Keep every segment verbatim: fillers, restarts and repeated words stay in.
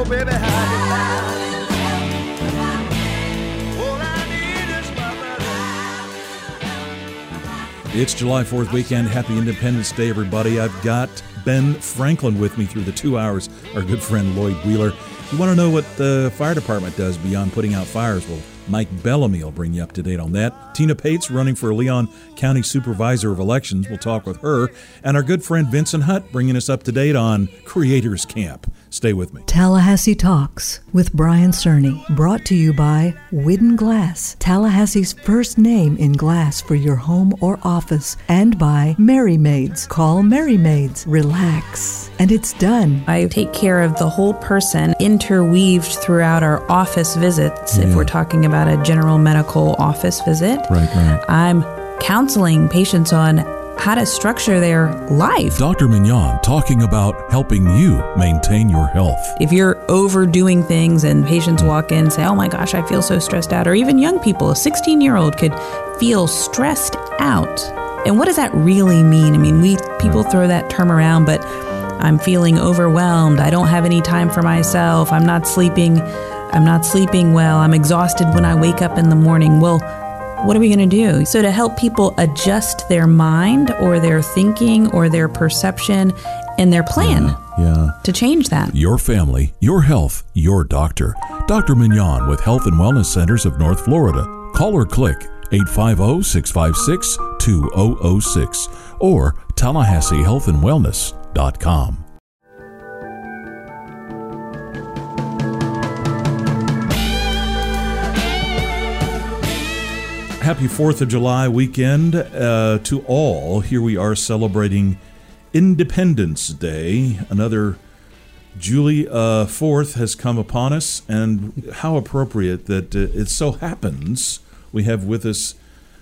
baby, how you like? All I need is my brother. It's July fourth weekend. Happy Independence Day, everybody. I've got Ben Franklin with me through the two hours, our good friend Lloyd Wheeler. You want to know what the fire department does beyond putting out fires? Well, Mike Bellamy will bring you up to date on that. Tina Pates, running for Leon County Supervisor of Elections. We'll talk with her. And our good friend Vincent Hutt bringing us up to date on Creators Camp. Stay with me. Tallahassee Talks with Brian Cerny, brought to you by Widden Glass, Tallahassee's first name in glass for your home or office, and by Merry Maids. Call Merry Maids. Relax, and it's done. I take care of the whole person, interweaved throughout our office visits. Yeah. If we're talking about a general medical office visit, Right, right. I'm counseling patients on how to structure their life. Doctor Mignon talking about helping you maintain your health. If you're overdoing things and patients walk in and say, oh my gosh, I feel so stressed out, or even young people, a sixteen-year-old could feel stressed out. And what does that really mean? I mean, we people throw that term around, but I'm feeling overwhelmed. I don't have any time for myself. I'm not sleeping. I'm not sleeping well. I'm exhausted when I wake up in the morning. Well, what are we going to do? So to help people adjust their mind or their thinking or their perception and their plan Yeah, yeah. to change that. Your family, your health, your doctor. Doctor Mignon with Health and Wellness Centers of North Florida. Call or click eight five zero, six five six, two zero zero six or Tallahassee Health and Wellness dot com. Happy fourth of July weekend uh, to all. Here we are celebrating Independence Day. Another July uh, fourth has come upon us, and how appropriate that uh, it so happens we have with us,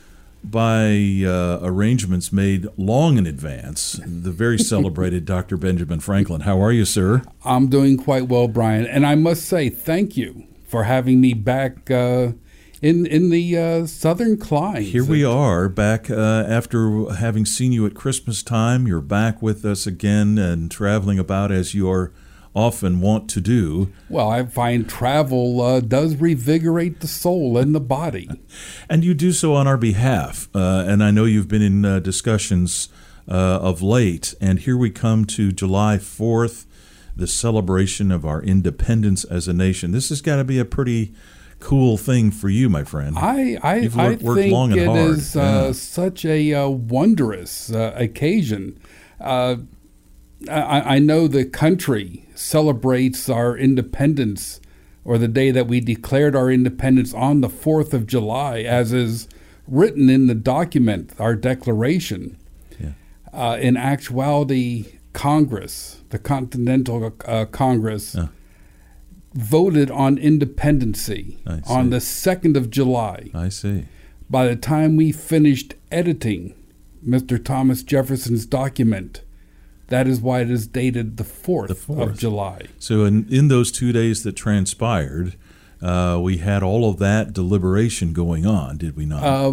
by uh, arrangements made long in advance, the very celebrated Doctor Benjamin Franklin. How are you, sir? I'm doing quite well, Brian, and I must say thank you for having me back uh, in in the uh, southern climes. Here we are, back uh, after having seen you at Christmas time. You're back with us again and traveling about as you are often want to do. Well, I find travel uh, does revigorate the soul and the body. And you do so on our behalf. Uh, and I know you've been in uh, discussions uh, of late. And here we come to July fourth, the celebration of our independence as a nation. This has got to be a pretty cool thing for you, my friend. I I, You've I worked, worked think long and it hard. is uh, Yeah. such a uh, wondrous uh, occasion. Uh, I, I know the country celebrates our independence, or the day that we declared our independence, on the fourth of July, as is written in the document, our declaration. Yeah. Uh, in actuality, Congress, the Continental uh, Congress, Yeah. voted on independency I see. on the second of July. I see. By the time we finished editing Mister Thomas Jefferson's document, that is why it is dated the fourth, The fourth. of July. So in, in those two days that transpired, uh, we had all of that deliberation going on, did we not? Uh,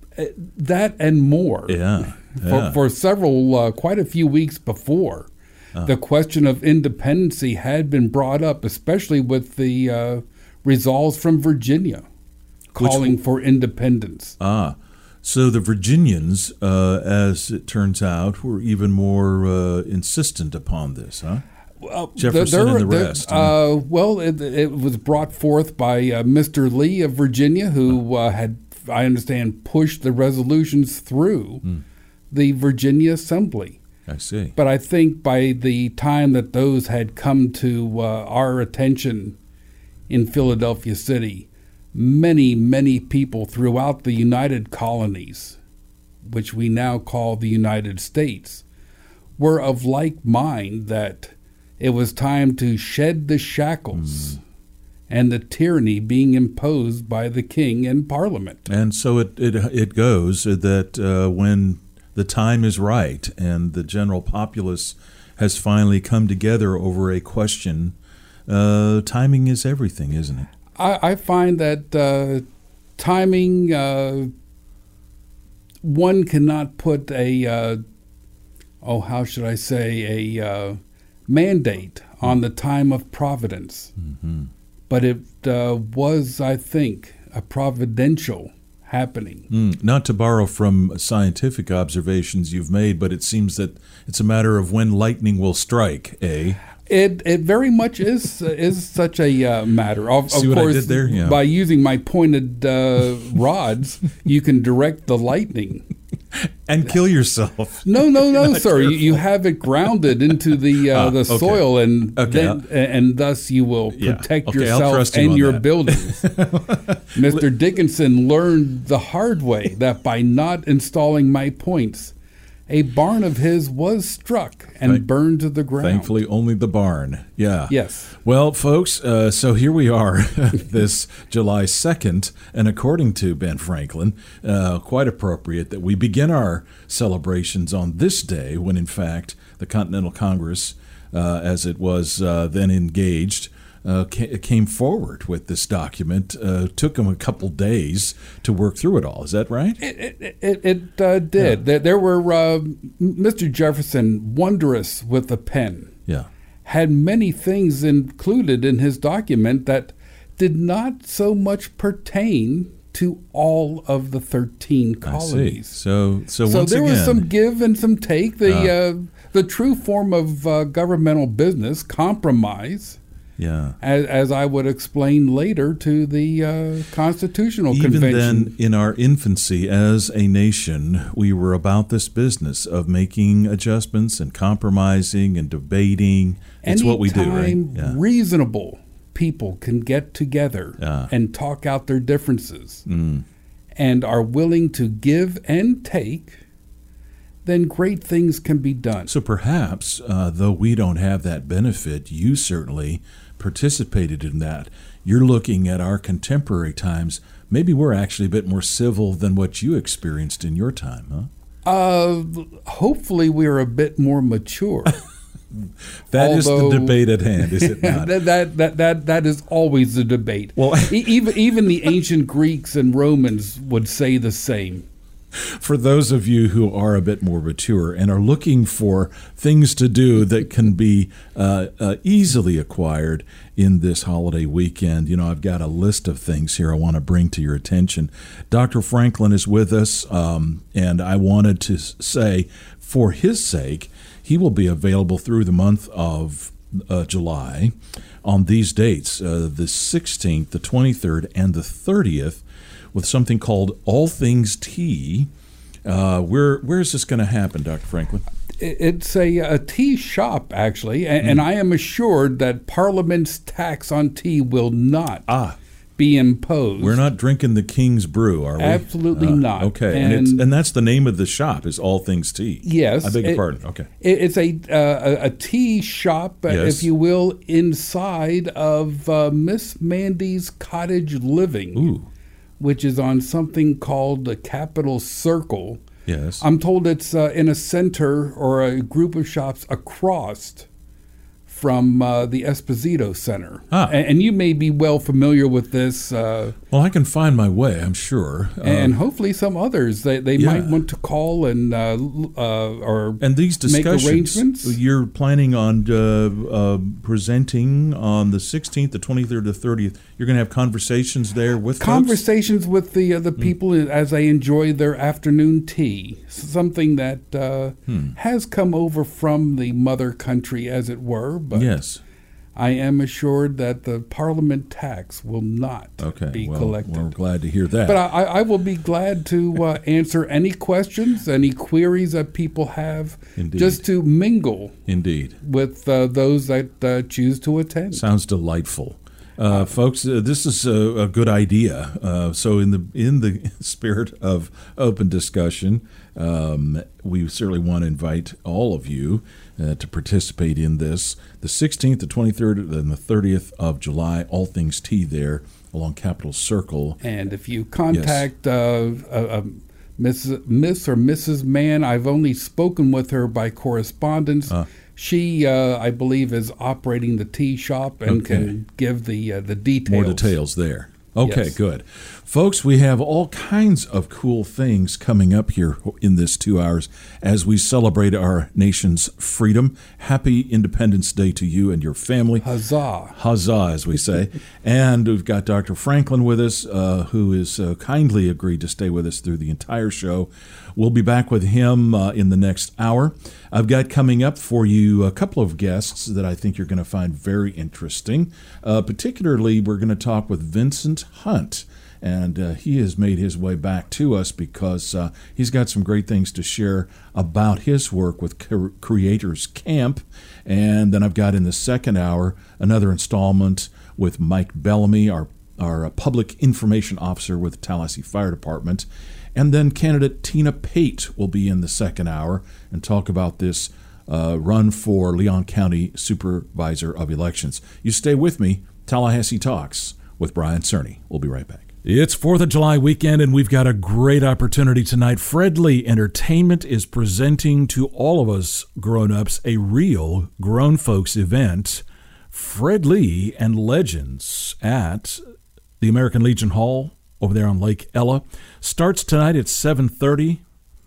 that and more. yeah. yeah. For, for several, uh, quite a few weeks before, Uh. the question of independency had been brought up, especially with the uh, resolves from Virginia calling for independence. Ah, so the Virginians, uh, as it turns out, were even more uh, insistent upon this, huh? Well, Jefferson there- and the there- rest. Uh, well, it, it was brought forth by uh, Mister Lee of Virginia, who uh, had, I understand, pushed the resolutions through Hmm. the Virginia Assembly. I see. But I think by the time that those had come to uh, our attention in Philadelphia City, many, many people throughout the United Colonies, which we now call the United States, were of like mind that it was time to shed the shackles and the tyranny being imposed by the king and Parliament. And so it it, it goes that uh, when the time is right and the general populace has finally come together over a question, uh, timing is everything, isn't it? I, I find that uh, timing, uh, one cannot put a, uh, oh, how should I say, a uh, mandate on the time of providence. Mm-hmm. But it uh, was, I think, a providential happening. Mm, not to borrow from scientific observations you've made, but it seems that it's a matter of when lightning will strike, eh? It it very much is is such a uh, matter. Of, See of what I course, did there? Yeah. by using my pointed uh, rods, you can direct the lightning. And kill yourself. No, no, no, Not sir. You, careful. you have it grounded into the uh, Ah, the okay. soil, and Okay. then and thus you will Yeah. protect Okay, I'll yourself trust you and on your that. buildings. Mister Dickinson learned the hard way that by not installing my points, a barn of his was struck and Thank- burned to the ground. Thankfully, only the barn. Yeah. Yes. Well, folks, uh, so here we are this July second, and according to Ben Franklin, uh, quite appropriate that we begin our celebrations on this day when, in fact, the Continental Congress, uh, as it was uh, then engaged, uh, ca- came forward with this document. Uh, took them a couple days to work through it all. Is that right? It it, it, it uh, did. Yeah. There, there were uh, Mister Jefferson, wondrous with the pen, Yeah. had many things included in his document that did not so much pertain to all of the thirteen I see. colonies. So, so, So once there again, was some give and some take. The Ah. uh, the true form of uh, governmental business, compromise, yeah. as, as I would explain later to the uh, Constitutional Even Convention. then, in our infancy as a nation, we were about this business of making adjustments and compromising and debating. It's what we do, right? Anytime Yeah. reasonable people can get together Yeah. and talk out their differences Mm. and are willing to give and take, then great things can be done. So perhaps, uh, though we don't have that benefit, you certainly participated in that. You're looking at our contemporary times. Maybe we're actually a bit more civil than what you experienced in your time, huh? Uh, hopefully, we're a bit more mature. That is Although- the debate at hand, is it not? that, that, that, that, that is always the debate. Well- E- even, even the ancient Greeks and Romans would say the same. For those of you who are a bit more mature and are looking for things to do that can be uh, uh, easily acquired in this holiday weekend, you know, I've got a list of things here I want to bring to your attention. Doctor Franklin is with us, um, and I wanted to s- say, for his sake, he will be available through the month of uh, July on these dates, uh, the sixteenth, the twenty-third, and the thirtieth, with something called All Things Tea. Uh, where where is this going to happen, Doctor Franklin? It- It's a, a tea shop, actually, and, Hmm. and I am assured that Parliament's tax on tea will not Ah, be imposed. we're not drinking the King's Brew, are we? Absolutely Ah, not. Okay, and it's, And- and that's the name of the shop is All Things Tea. Yes, I beg your it- pardon. Okay, It- It's a uh, a, a tea shop, uh, Yes. if you will, inside of uh, Miss Mandy's Cottage Living, ooh, which is on something called the Capitol Circle. yes. I'm told it's uh, in a center or a group of shops across from uh, the Esposito Center. Ah. A- And, you may be well familiar with this, uh, Well, I can find my way, I'm sure. Uh, and hopefully some others. They, they yeah. might want to call and uh, l- uh, or and these make discussions, arrangements. you're planning on uh, uh, presenting on the sixteenth, the twenty-third, the thirtieth. You're going to have conversations there with folks? Conversations with the uh, the Hmm. people as they enjoy their afternoon tea, something that uh, Hmm. has come over from the mother country, as it were. But Yes. I am assured that the Parliament tax will not Okay. be well, collected. we're glad to hear that. But I, I will be glad to uh, answer any questions, any queries that people have, Indeed. just to mingle Indeed. with uh, those that uh, choose to attend. Sounds delightful. Uh, folks, uh, this is a, a good idea. Uh, so, in the in the spirit of open discussion, um, we certainly want to invite all of you uh, to participate in this. The sixteenth, the twenty-third, and the thirtieth of July, All Things Tea there along Capitol Circle. And if you contact uh, uh, um, Miss Miss or Missus Mann, I've only spoken with her by correspondence. Uh. She, uh, I believe, is operating the tea shop and Okay. can give the uh, the details. More details there. Okay, Yes. good. Folks, we have all kinds of cool things coming up here in this two hours as we celebrate our nation's freedom. Happy Independence Day to you and your family. Huzzah. Huzzah, as we say. And we've got Doctor Franklin with us, uh, who has uh, kindly agreed to stay with us through the entire show. We'll be back with him uh, in the next hour. I've got coming up for you a couple of guests that I think you're going to find very interesting. Uh, particularly, we're going to talk with Vincent Hunt. And uh, he has made his way back to us because uh, he's got some great things to share about his work with Cre- Creators Camp. And then I've got in the second hour another installment with Mike Bellamy, our, our uh, public information officer with the Tallahassee Fire Department. And then candidate Tina Pate will be in the second hour and talk about this uh, run for Leon County Supervisor of Elections. You stay with me, Tallahassee Talks with Brian Cerny. We'll be right back. It's fourth of July weekend, and we've got a great opportunity tonight. Fred Lee Entertainment is presenting to all of us grown-ups a real grown folks event, Fred Lee and Legends at the American Legion Hall over there on Lake Ella. Starts tonight at seven thirty,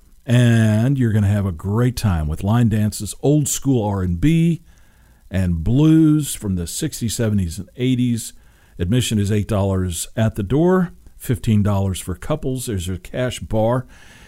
and you're going to have a great time with line dances, old school R and B, and blues from the sixties, seventies, and eighties. Admission is eight dollars at the door, fifteen dollars for couples. There's a cash bar.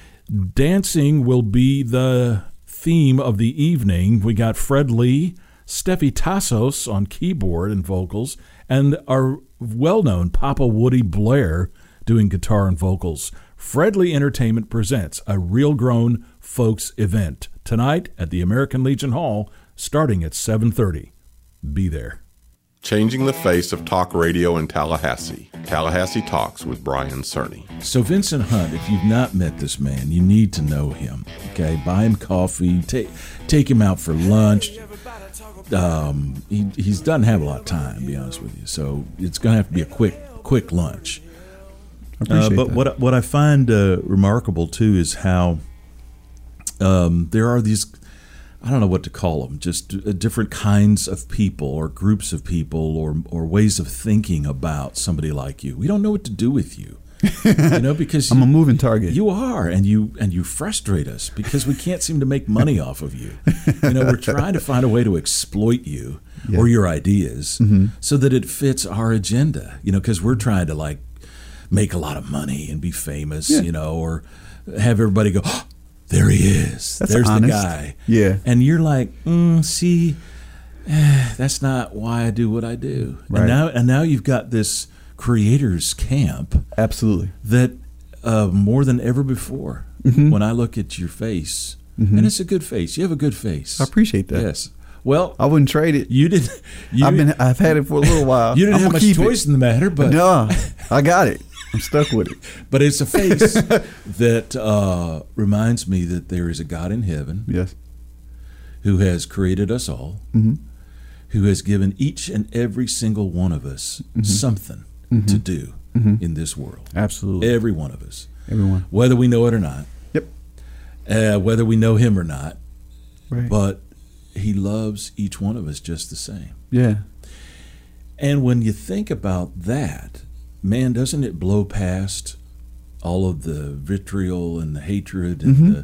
Dancing will be the theme of the evening. We got Fred Lee, Steffi Tassos on keyboard and vocals, and our well-known Papa Woody Blair doing guitar and vocals. Fred Lee Entertainment presents a real grown folks event tonight at the American Legion Hall starting at seven thirty. Be there. Changing the face of talk radio in Tallahassee. Tallahassee Talks with Brian Cerny. So Vincent Hunt, if you've not met this man, you need to know him. Okay, buy him coffee, take take him out for lunch. Um, he he doesn't have a lot of time, to be honest with you. So it's going to have to be a quick quick lunch. I appreciate uh, but that. what what I find uh, remarkable too is how um, there are these. I don't know what to call them, just uh, different kinds of people or groups of people or or ways of thinking about somebody like you. We don't know what to do with you, you know, because I'm you, a moving target. You are, and you and you frustrate us because we can't seem to make money off of you. You know, we're trying to find a way to exploit you Yeah. or your ideas Mm-hmm. so that it fits our agenda, you know, because we're trying to like make a lot of money and be famous, Yeah. you know, or have everybody go, oh, there he is. That's There's honest. the guy. Yeah. And you're like, mm, see, eh, that's not why I do what I do. Right. And now, and now you've got this creators camp Absolutely. that uh, more than ever before, Mm-hmm. when I look at your face, and it's a good face. You have a good face. I appreciate that. Yes. Well, I wouldn't trade it. you did. You, I've been. I've had it for a little while. you didn't I'm have gonna much keep choice it. in the matter, but No, I got it. I'm stuck with it. but it's a face that uh, reminds me that there is a God in heaven Yes. who has created us all, Mm-hmm. who has given each and every single one of us something to do in this world. Absolutely. Every one of us, Everyone. whether we know it or not, Yep. uh, whether we know him or not, Right. but he loves each one of us just the same. Yeah. And when you think about that, man, doesn't it blow past all of the vitriol and the hatred and Mm-hmm. the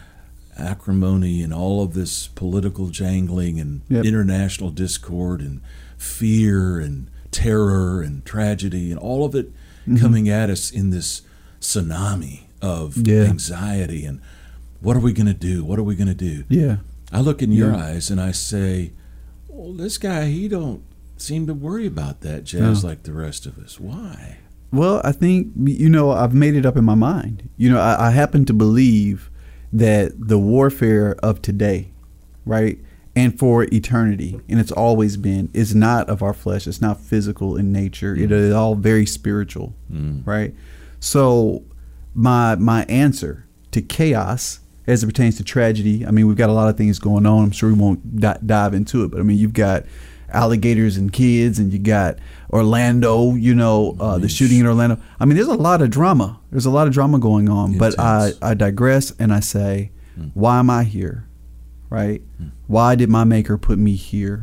acrimony and all of this political jangling and Yep. international discord and fear and terror and tragedy and all of it Mm-hmm. coming at us in this tsunami of Yeah. anxiety and what are we going to do? What are we going to do? Yeah. I look in your Yeah. eyes and I say, well, this guy, he don't seem to worry about that jazz No. like the rest of us. Why? Well, I think, you know, I've made it up in my mind. You know, I, I happen to believe that the warfare of today, right, and for eternity, and it's always been, is not of our flesh. It's not physical in nature. It is all very spiritual, right? So my my answer to chaos as it pertains to tragedy, I mean, we've got a lot of things going on. I'm sure we won't di- dive into it, but I mean, you've got alligators and kids, and you got Orlando, you know, uh, the shooting in Orlando. I mean, there's a lot of drama. There's a lot of drama going on, but I, Intense. I digress and I say, why am I here? Right? Why did my maker put me here?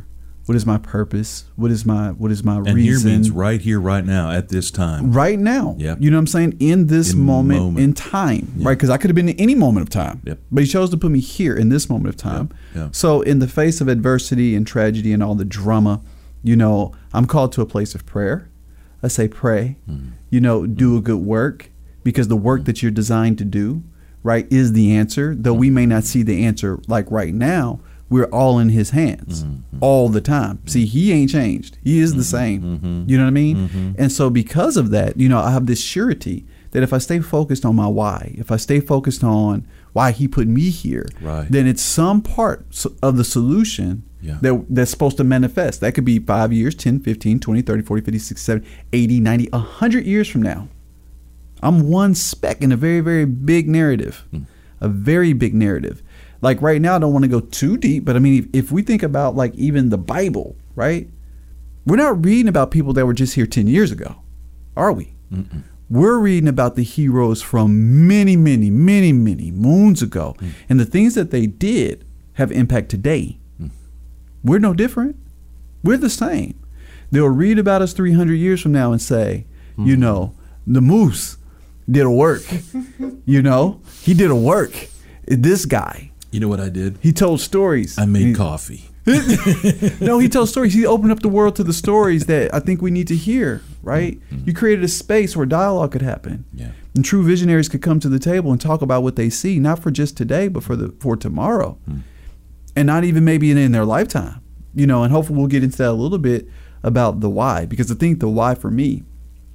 What is my purpose? What is my what is my And reason? here means right here, right now, at this time. Right now. Yep. You know what I'm saying? In this In moment, moment. in time, Yep. right? Because I could have been in any moment of time. Yep. But he chose to put me here in this moment of time. Yep. Yep. So in the face of adversity and tragedy and all the drama, you know, I'm called to a place of prayer. I say pray, Mm-hmm. you know, do a good work, because the work that you're designed to do, right, is the answer. Though we may not see the answer like right now, we're all in his hands Mm-hmm. all the time. See, he ain't changed. He is the same. Mm-hmm. You know what I mean? And so because of that, you know, I have this surety that if I stay focused on my why, if I stay focused on why he put me here, Right. then it's some part so- of the solution Yeah. that that's supposed to manifest. That could be five years, ten, fifteen, twenty, thirty, forty, fifty, sixty, seventy, eighty, ninety, one hundred years from now. I'm one speck in a very, very big narrative, Hmm. a very big narrative. Like right now, I don't want to go too deep, but I mean, if, if we think about like even the Bible, right? We're not reading about people that were just here ten years ago, are we? Mm-mm. We're reading about the heroes from many, many, many, many moons ago. Mm. And the things that they did have impact today. Mm. We're no different. We're the same. They'll read about us three hundred years from now and say, Mm. you know, the moose did a work. You know, he did a work. This guy, You know what I did? he told stories. I made He- coffee. no, he tells stories. He opened up the world to the stories that I think we need to hear, right? Mm-hmm. You created a space where dialogue could happen. Yeah. And true visionaries could come to the table and talk about what they see, not for just today, but for the for tomorrow. Mm. And not even maybe in, in their lifetime. You know, and hopefully we'll get into that a little bit about the why. Because I think the why for me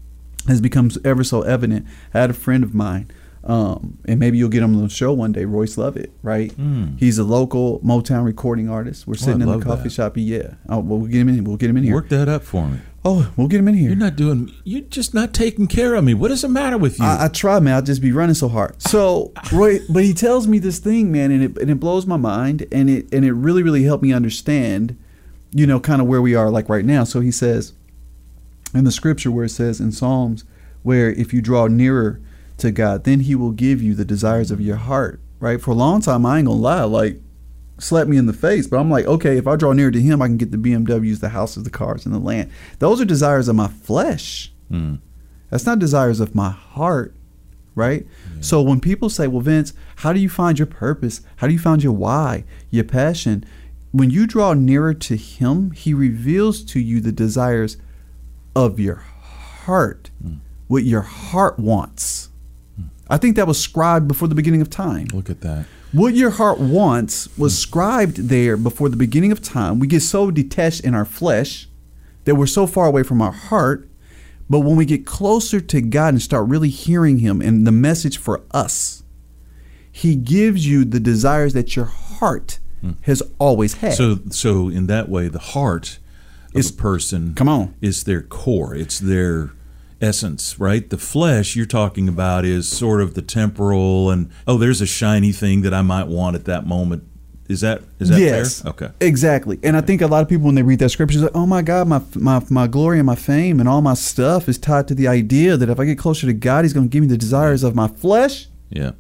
has become ever so evident. I had a friend of mine, um, and maybe you'll get him on the show one day, Royce Lovett, right? Mm. He's a local Motown recording artist. We're Oh, sitting I in the love coffee that. shop. Yeah. Oh, well, we'll get him in. We'll get him in here. Work that up for me. Oh, we'll get him in here. You're not doing. You're just not taking care of me. What is the matter with you? I, I try, man. I'll just be running so hard. So, Roy, but he tells me this thing, man, and it and it blows my mind, and it and it really, really helped me understand, you know, kind of where we are like right now. So he says, in the scripture where it says in Psalms, where if you draw nearer to God, then He will give you the desires of your heart. Right? For a long time, I ain't gonna lie, like slapped me in the face, but I'm like, okay, if I draw near to Him, I can get the B M Ws, the houses, the cars, and the land. Those are desires of my flesh. Mm. That's not desires of my heart, right? Yeah. So when people say, well, Vince, how do you find your purpose? How do you find your why, your passion? When you draw nearer to Him, He reveals to you the desires of your heart, mm. what your heart wants. Mm. I think that was scribed before the beginning of time. Look at that. What your heart wants was scribed there before the beginning of time. We get so detached in our flesh that we're so far away from our heart. But when we get closer to God and start really hearing Him and the message for us, He gives you the desires that your heart hmm. has always had. So, so in that way, the heart of It's- a person come on. is their core. It's their essence, right? The flesh you're talking about is sort of the temporal and, oh, there's a shiny thing that I might want at that moment. Is that is that yes, fair? Okay. Exactly. And I think a lot of people, when they read that scripture, is like, oh my God, my, my my glory and my fame and all my stuff is tied to the idea that if I get closer to God, He's going to give me the desires of my flesh. Yeah.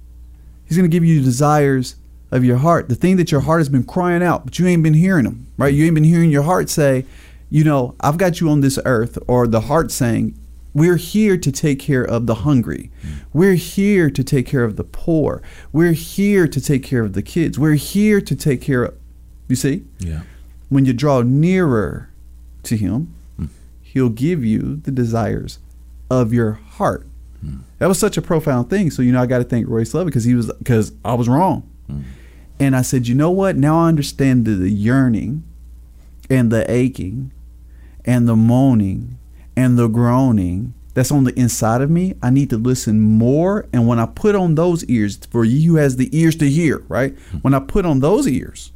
He's going to give you the desires of your heart, the thing that your heart has been crying out, but you ain't been hearing them, right? You ain't been hearing your heart say, you know, I've got you on this earth, or the heart saying, we're here to take care of the hungry. We're here to take care of the poor. We're here to take care of the kids. We're here to take care of, you see? Yeah. When you draw nearer to Him, mm. He'll give you the desires of your heart. Mm. That was such a profound thing. So, you know, I got to thank Royce Lovett because he was, because I was wrong. Mm. And I said, you know what? Now I understand the, the yearning and the aching and the moaning and the groaning that's on the inside of me. I need to listen more. And when I put on those ears, for you who has the ears to hear, right? Mm. When I put on those ears,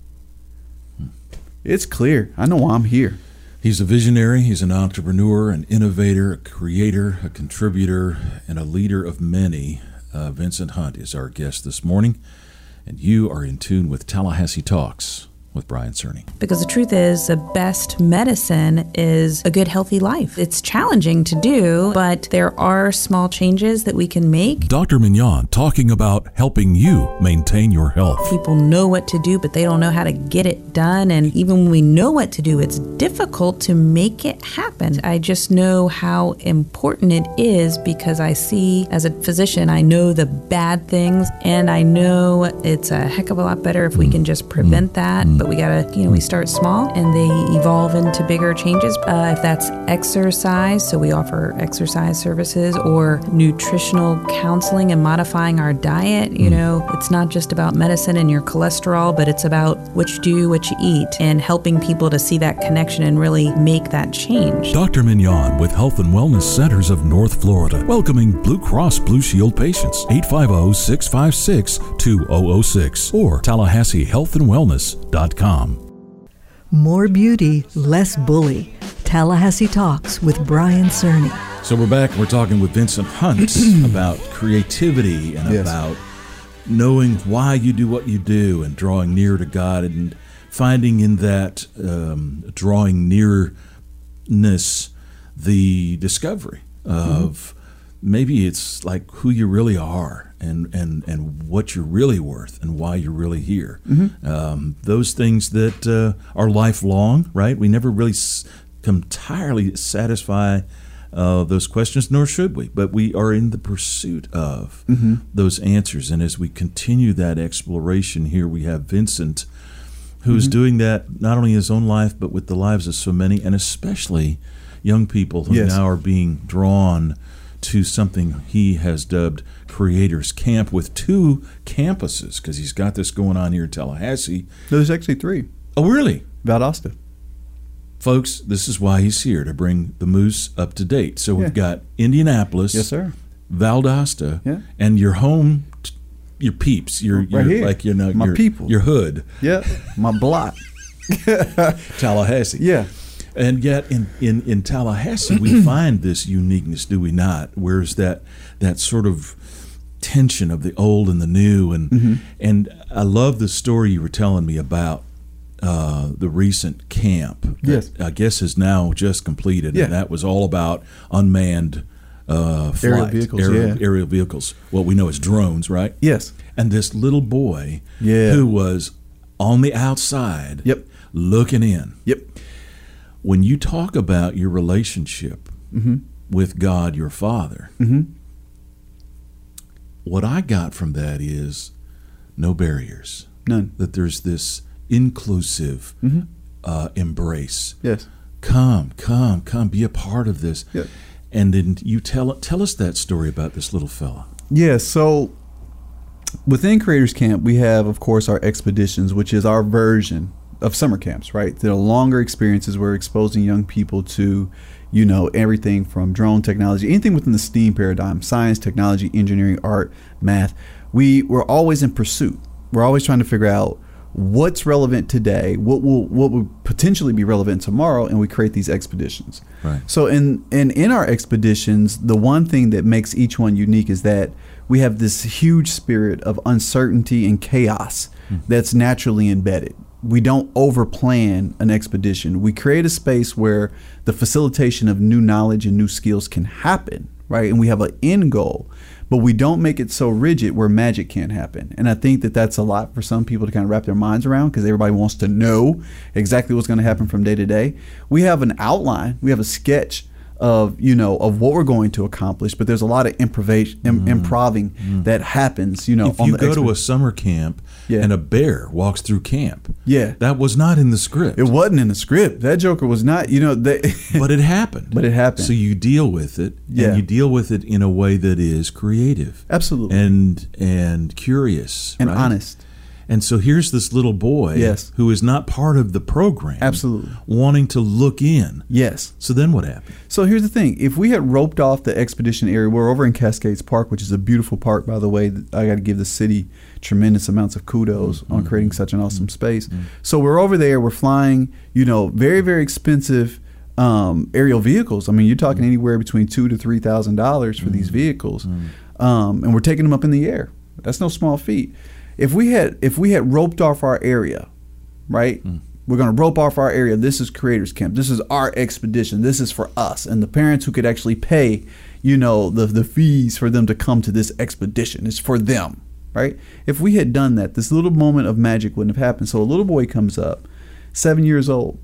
mm. it's clear. I know why I'm here. He's a visionary. He's an entrepreneur, an innovator, a creator, a contributor, and a leader of many. Uh, Vincent Hunt is our guest this morning, and you are in tune with Tallahassee Talks with Brian Cerny. Because the truth is, the best medicine is a good, healthy life. It's challenging to do, but there are small changes that we can make. Doctor Mignon talking about helping you maintain your health. People know what to do, but they don't know how to get it done. And even when we know what to do, it's difficult to make it happen. I just know how important it is because I see, as a physician, I know the bad things, and I know it's a heck of a lot better if we can just prevent that. But we gotta, you know, we start small and they evolve into bigger changes. Uh, if that's exercise, so we offer exercise services, or nutritional counseling and modifying our diet. You know, it's not just about medicine and your cholesterol, but it's about what you do, what you eat, and helping people to see that connection and really make that change. Doctor Mignon with Health and Wellness Centers of North Florida, welcoming Blue Cross Blue Shield patients. eight five zero, six five six, two zero zero six or Tallahassee Health and Wellness dot com. More beauty, less bully. Tallahassee Talks with Brian Cerny. So we're back. We're talking with Vincent Hunt about creativity and Yes. about knowing why you do what you do and drawing near to God and finding in that um, drawing nearness the discovery of maybe it's like who you really are and, and, and what you're really worth and why you're really here. Um, those things that uh, are lifelong, right? We never really s- entirely satisfy uh, those questions, nor should we, but we are in the pursuit of those answers. And as we continue that exploration here, we have Vincent, who's doing that not only in his own life, but with the lives of so many, and especially young people who Yes. now are being drawn to something he has dubbed Creators Camp, with two campuses, because he's got this going on here in Tallahassee. No, there's actually three. Oh, really? Valdosta. Folks, this is why he's here, to bring the Moose up to date. So we've Yeah. got Indianapolis, Yes, sir. Valdosta, Yeah. and your home, t- your peeps, your, Right your here. like you know, My your people. your hood, Yeah, my block. Tallahassee. Yeah. And yet in, in, in Tallahassee, we find this uniqueness, do we not? Where's that that sort of tension of the old and the new? And Mm-hmm. and I love the story you were telling me about uh, the recent camp that Yes. I guess is now just completed. Yeah. And that was all about unmanned uh, flight, Aerial vehicles, aerial, yeah. aerial vehicles. What we know as drones, right? Yes. And this little boy Yeah. who was on the outside Yep. looking in. Yep. When you talk about your relationship with God, your Father, what I got from that is no barriers. None. That there's this inclusive uh, embrace. Yes. Come, come, come, be a part of this. Yeah. And then you tell tell us that story about this little fella. Yeah, so within Creators Camp, we have, of course, our expeditions, which is our version of summer camps, right? They're longer experiences. We're exposing young people to, you know, everything from drone technology, anything within the STEAM paradigm, science, technology, engineering, art, math. We, we're always in pursuit. We're always trying to figure out what's relevant today, what will what will potentially be relevant tomorrow, and we create these expeditions. Right. So in, in in our expeditions, the one thing that makes each one unique is that we have this huge spirit of uncertainty and chaos that's naturally embedded. We don't overplan an expedition. We create a space where the facilitation of new knowledge and new skills can happen, right? And we have an end goal, but we don't make it so rigid where magic can't happen. And I think that that's a lot for some people to kind of wrap their minds around, because everybody wants to know exactly what's going to happen from day to day. We have an outline. We have a sketch of, you know, of what we're going to accomplish, but there's a lot of improvisation, im- improving that happens, you know, If on you the go to exped- a summer camp Yeah. and a bear walks through camp, Yeah. that was not in the script. It wasn't in the script. That Joker was not, you know, they, But it happened. But it happened. So you deal with it, Yeah. and you deal with it in a way that is creative, Absolutely. and and curious, and right? honest. And so here's this little boy, Yes. who is not part of the program, Absolutely. wanting to look in. Yes. So then what happened? So here's the thing. If we had roped off the expedition area, we're over in Cascades Park, which is a beautiful park, by the way. I got to give the city tremendous amounts of kudos on creating such an awesome space. So we're over there. We're flying, you know, very, very expensive um, aerial vehicles. I mean, you're talking anywhere between two to three thousand dollars for these vehicles, um, and we're taking them up in the air. That's no small feat. If we had if we had roped off our area, right? Mm. We're going to rope off our area. This is Creators Camp. This is our expedition. This is for us. And the parents who could actually pay, you know, the, the fees for them to come to this expedition. It's for them, right? If we had done that, this little moment of magic wouldn't have happened. So a little boy comes up, seven years old.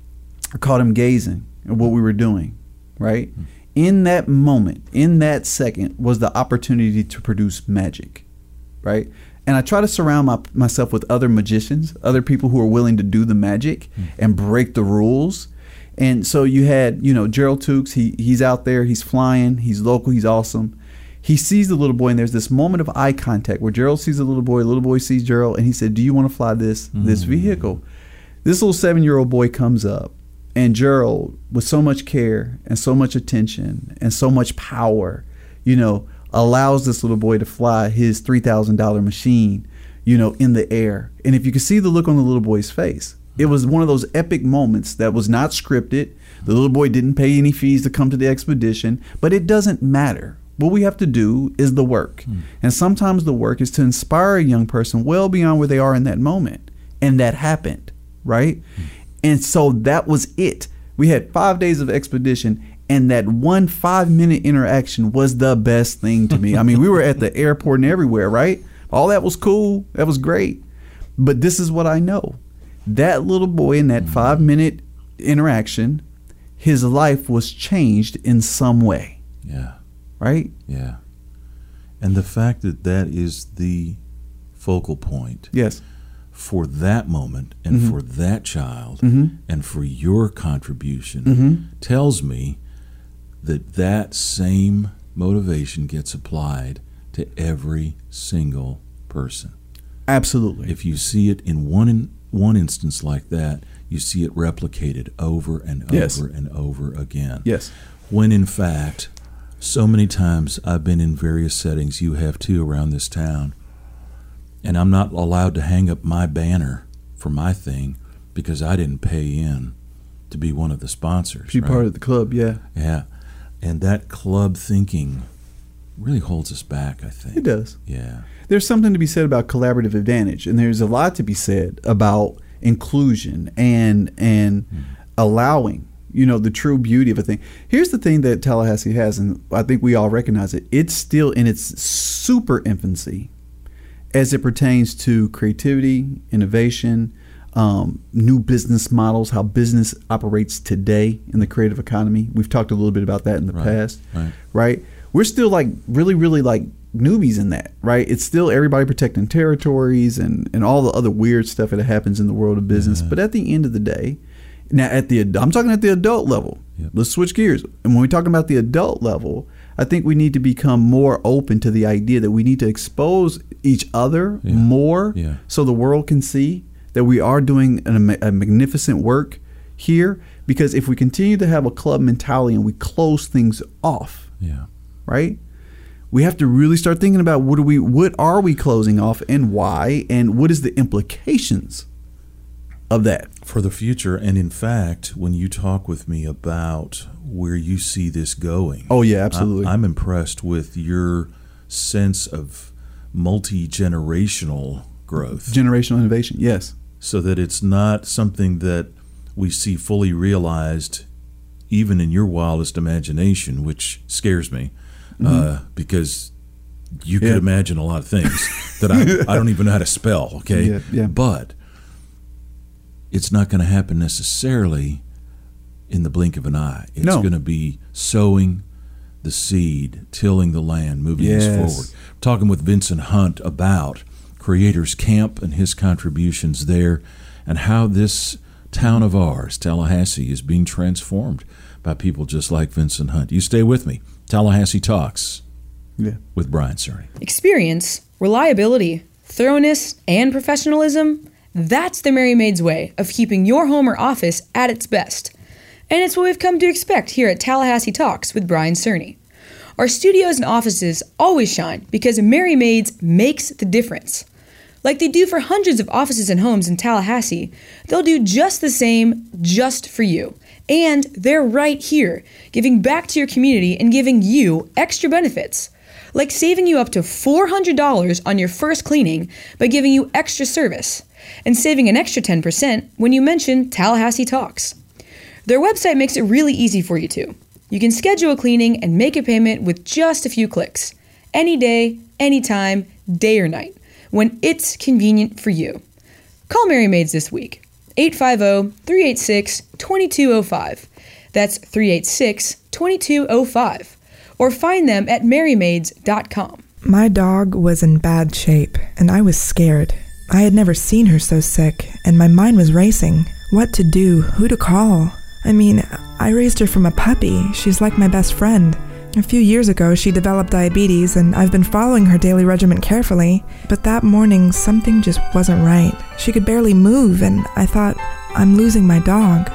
I caught him gazing at what we were doing, right? Mm. In that moment, in that second, was the opportunity to produce magic, right? And I try to surround my, myself with other magicians, other people who are willing to do the magic mm. and break the rules. And so you had, you know, Gerald Tukes, he, he's out there, he's flying, he's local, he's awesome. He sees the little boy, and there's this moment of eye contact where Gerald sees the little boy, the little boy sees Gerald, and he said, do you want to fly this, mm. this vehicle? This little seven-year-old boy comes up, and Gerald, with so much care and so much attention and so much power, you know, allows this little boy to fly his three thousand dollars machine, you know, in the air. And if you could see the look on the little boy's face, it was one of those epic moments that was not scripted. The little boy didn't pay any fees to come to the expedition, but it doesn't matter. What we have to do is the work. Hmm. And sometimes the work is to inspire a young person well beyond where they are in that moment. And that happened, right? Hmm. And so that was it. We had five days of expedition, and that one five-minute interaction was the best thing to me. I mean, we were at the airport and everywhere, right? All that was cool. That was great. But this is what I know. That little boy in that five-minute interaction, his life was changed in some way. Yeah. Right? Yeah. And the fact that that is the focal point. Yes. For that moment and mm-hmm. for that child mm-hmm. and for your contribution mm-hmm. tells me that that same motivation gets applied to every single person. Absolutely. If you see it in one in, one instance like that, you see it replicated over and over yes. and over again. Yes. When in fact, so many times I've been in various settings, you have too, around this town, and I'm not allowed to hang up my banner for my thing because I didn't pay in to be one of the sponsors. Be right? part of the club, yeah. Yeah. And that club thinking really holds us back, I think. It does. Yeah. There's something to be said about collaborative advantage, and there's a lot to be said about inclusion and and mm. allowing, you know, the true beauty of a thing. Here's the thing that Tallahassee has, and I think we all recognize it. It's still in its super infancy as it pertains to creativity, innovation, um, new business models, how business operates today in the creative economy. We've talked a little bit about that in the right, past, right. right? We're still like really, really like newbies in that, right? It's still everybody protecting territories and, and all the other weird stuff that happens in the world of business. Yeah. But at the end of the day, now at the I'm talking at the adult level. Yep. Let's switch gears. And when we're talking about the adult level, I think we need to become more open to the idea that we need to expose each other yeah. more yeah. so the world can see that we are doing an, a magnificent work here. Because if we continue to have a club mentality and we close things off, yeah. right? We have to really start thinking about what are we, what are we closing off and why, and what is the implications of that for the future. And in fact, when you talk with me about where you see this going, oh yeah, absolutely, I, I'm impressed with your sense of multi-generational growth, generational innovation. Yes, so that it's not something that we see fully realized, even in your wildest imagination, which scares me. Mm-hmm. Uh, because you could yeah. imagine a lot of things that I, I don't even know how to spell, okay? Yeah, yeah. But it's not going to happen necessarily in the blink of an eye. It's no. going to be sowing the seed, tilling the land, moving yes. us forward. Talking with Vincent Hunt about Creators Camp and his contributions there, and how this town of ours, Tallahassee, is being transformed by people just like Vincent Hunt. You stay with me. Tallahassee Talks yeah. with Brian Cerny. Experience, reliability, thoroughness, and professionalism, that's the Merry Maids way of keeping your home or office at its best. And it's what we've come to expect here at Tallahassee Talks with Brian Cerny. Our studios and offices always shine because Merry Maids makes the difference. Like they do for hundreds of offices and homes in Tallahassee, they'll do just the same just for you. And they're right here, giving back to your community and giving you extra benefits, like saving you up to four hundred dollars on your first cleaning by giving you extra service, and saving an extra ten percent when you mention Tallahassee Talks. Their website makes it really easy for you too. You can schedule a cleaning and make a payment with just a few clicks. Any day, anytime, day or night, when it's convenient for you. Call Mary Maids this week. eight five zero, three eight six, two two zero five. That's three eight six, two two zero five. Or find them at mary maids dot com. My dog was in bad shape, and I was scared. I had never seen her so sick, and my mind was racing. What to do? Who to call? I mean, I raised her from a puppy. She's like my best friend. A few years ago, she developed diabetes, and I've been following her daily regimen carefully. But that morning, something just wasn't right. She could barely move, and I thought, I'm losing my dog.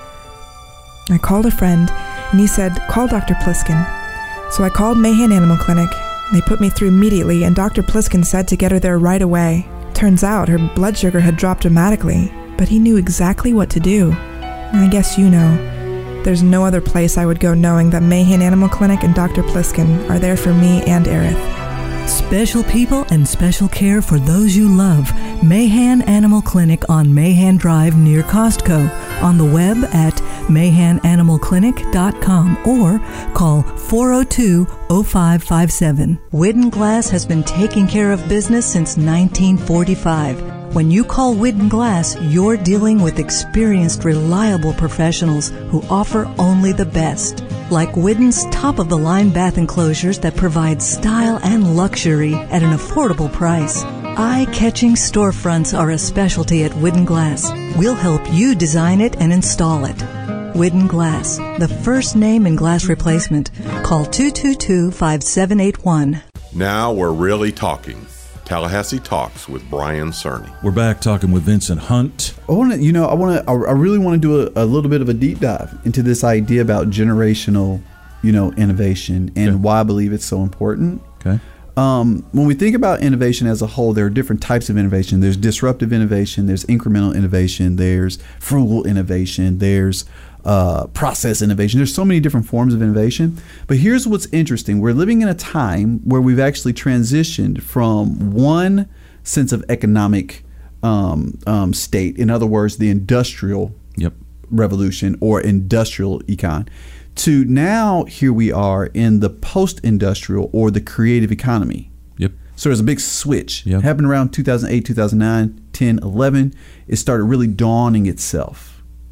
I called a friend, and he said, call Doctor Pliskin. So I called Mahan Animal Clinic. They put me through immediately, and Doctor Pliskin said to get her there right away. Turns out her blood sugar had dropped dramatically, but he knew exactly what to do. I guess you know. There's no other place I would go knowing that Mahan Animal Clinic and Doctor Pliskin are there for me and Aerith. Special people and special care for those you love. Mahan Animal Clinic on Mahan Drive near Costco. On the web at mahan animal clinic dot com or call four oh two, oh five five seven. Widden Glass has been taking care of business since nineteen forty-five. When you call Widden Glass, you're dealing with experienced, reliable professionals who offer only the best. Like Widden's top-of-the-line bath enclosures that provide style and luxury at an affordable price. Eye-catching storefronts are a specialty at Widden Glass. We'll help you design it and install it. Widden Glass, the first name in glass replacement. Call two two two, five seven eight one. Now we're really talking. Tallahassee Talks with Brian Cerny. We're back talking with Vincent Hunt. I want to, you know, I want to, I really want to do a, a little bit of a deep dive into this idea about generational, you know, innovation and Okay. why I believe it's so important. Okay. Um, when we think about innovation as a whole, there are different types of innovation. There's disruptive innovation, there's incremental innovation, there's frugal innovation, there's uh, process innovation. There's so many different forms of innovation. But here's what's interesting. We're living in a time where we've actually transitioned from one sense of economic um, um, state, in other words, the industrial Yep. revolution or industrial econ, to now here we are in the post-industrial or the creative economy. Yep. So there's a big switch. Yep. Happened around two thousand eight, two thousand nine, ten, eleven. It started really dawning itself.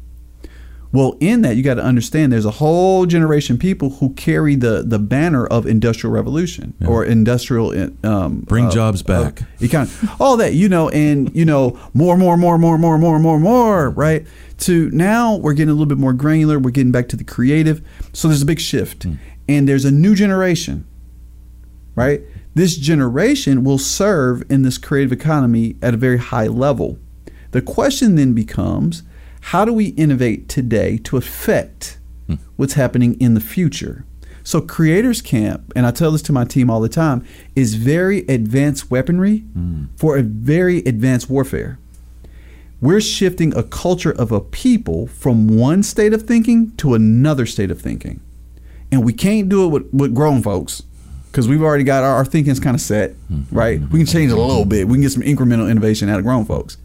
Well, in that, you got to understand there's a whole generation of people who carry the, the banner of industrial revolution Yeah. or industrial um, Bring jobs back. uh, econ- all that, you know, and, you know, more, more, more, more, more, more, more, more, right? To now we're getting a little bit more granular. We're getting back to the creative. So there's a big shift. Mm. And there's a new generation, right? This generation will serve in this creative economy at a very high level. The question then becomes, how do we innovate today to affect Hmm. what's happening in the future? So Creators Camp, and I tell this to my team all the time, is very advanced weaponry for a very advanced warfare. We're shifting a culture of a people from one state of thinking to another state of thinking. And we can't do it with, with grown folks because we've already got our, our thinking's kind of set, right? We can change it a little bit. We can get some incremental innovation out of grown folks.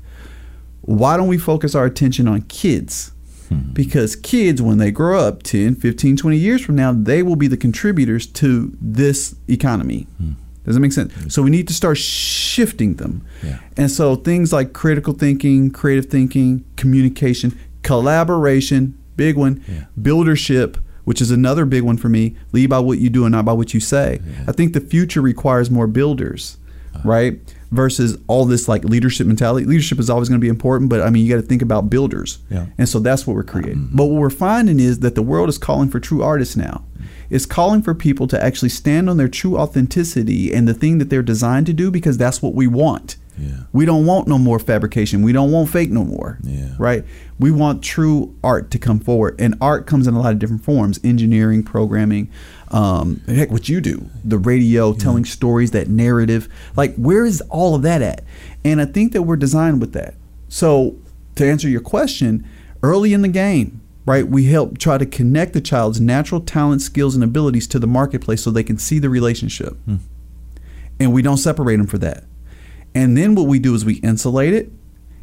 Why don't we focus our attention on kids? Because kids, when they grow up ten, fifteen, twenty years from now, they will be the contributors to this economy. Does that make sense? So we need to start shifting them. Yeah. And so things like critical thinking, creative thinking, communication, collaboration, big one, Yeah. buildership, which is another big one for me. Lead by what you do and not by what you say. Yeah. I think the future requires more builders, right? Versus all this like leadership mentality. Leadership is always going to be important, but I mean, you got to think about builders. Yeah. And so that's what we're creating. But what we're finding is that the world is calling for true artists now. It's calling for people to actually stand on their true authenticity and the thing that they're designed to do, because that's what we want. Yeah. We don't want no more fabrication. We don't want fake no more. Yeah. Right? We want true art to come forward. And art comes in a lot of different forms: engineering, programming, um, heck, what you do, the radio, telling stories, that narrative. Like, where is all of that at? And I think that we're designed with that. So to answer your question, early in the game, right, we help try to connect the child's natural talent, skills, and abilities to the marketplace so they can see the relationship. Hmm. And we don't separate them for that. And then what we do is we insulate it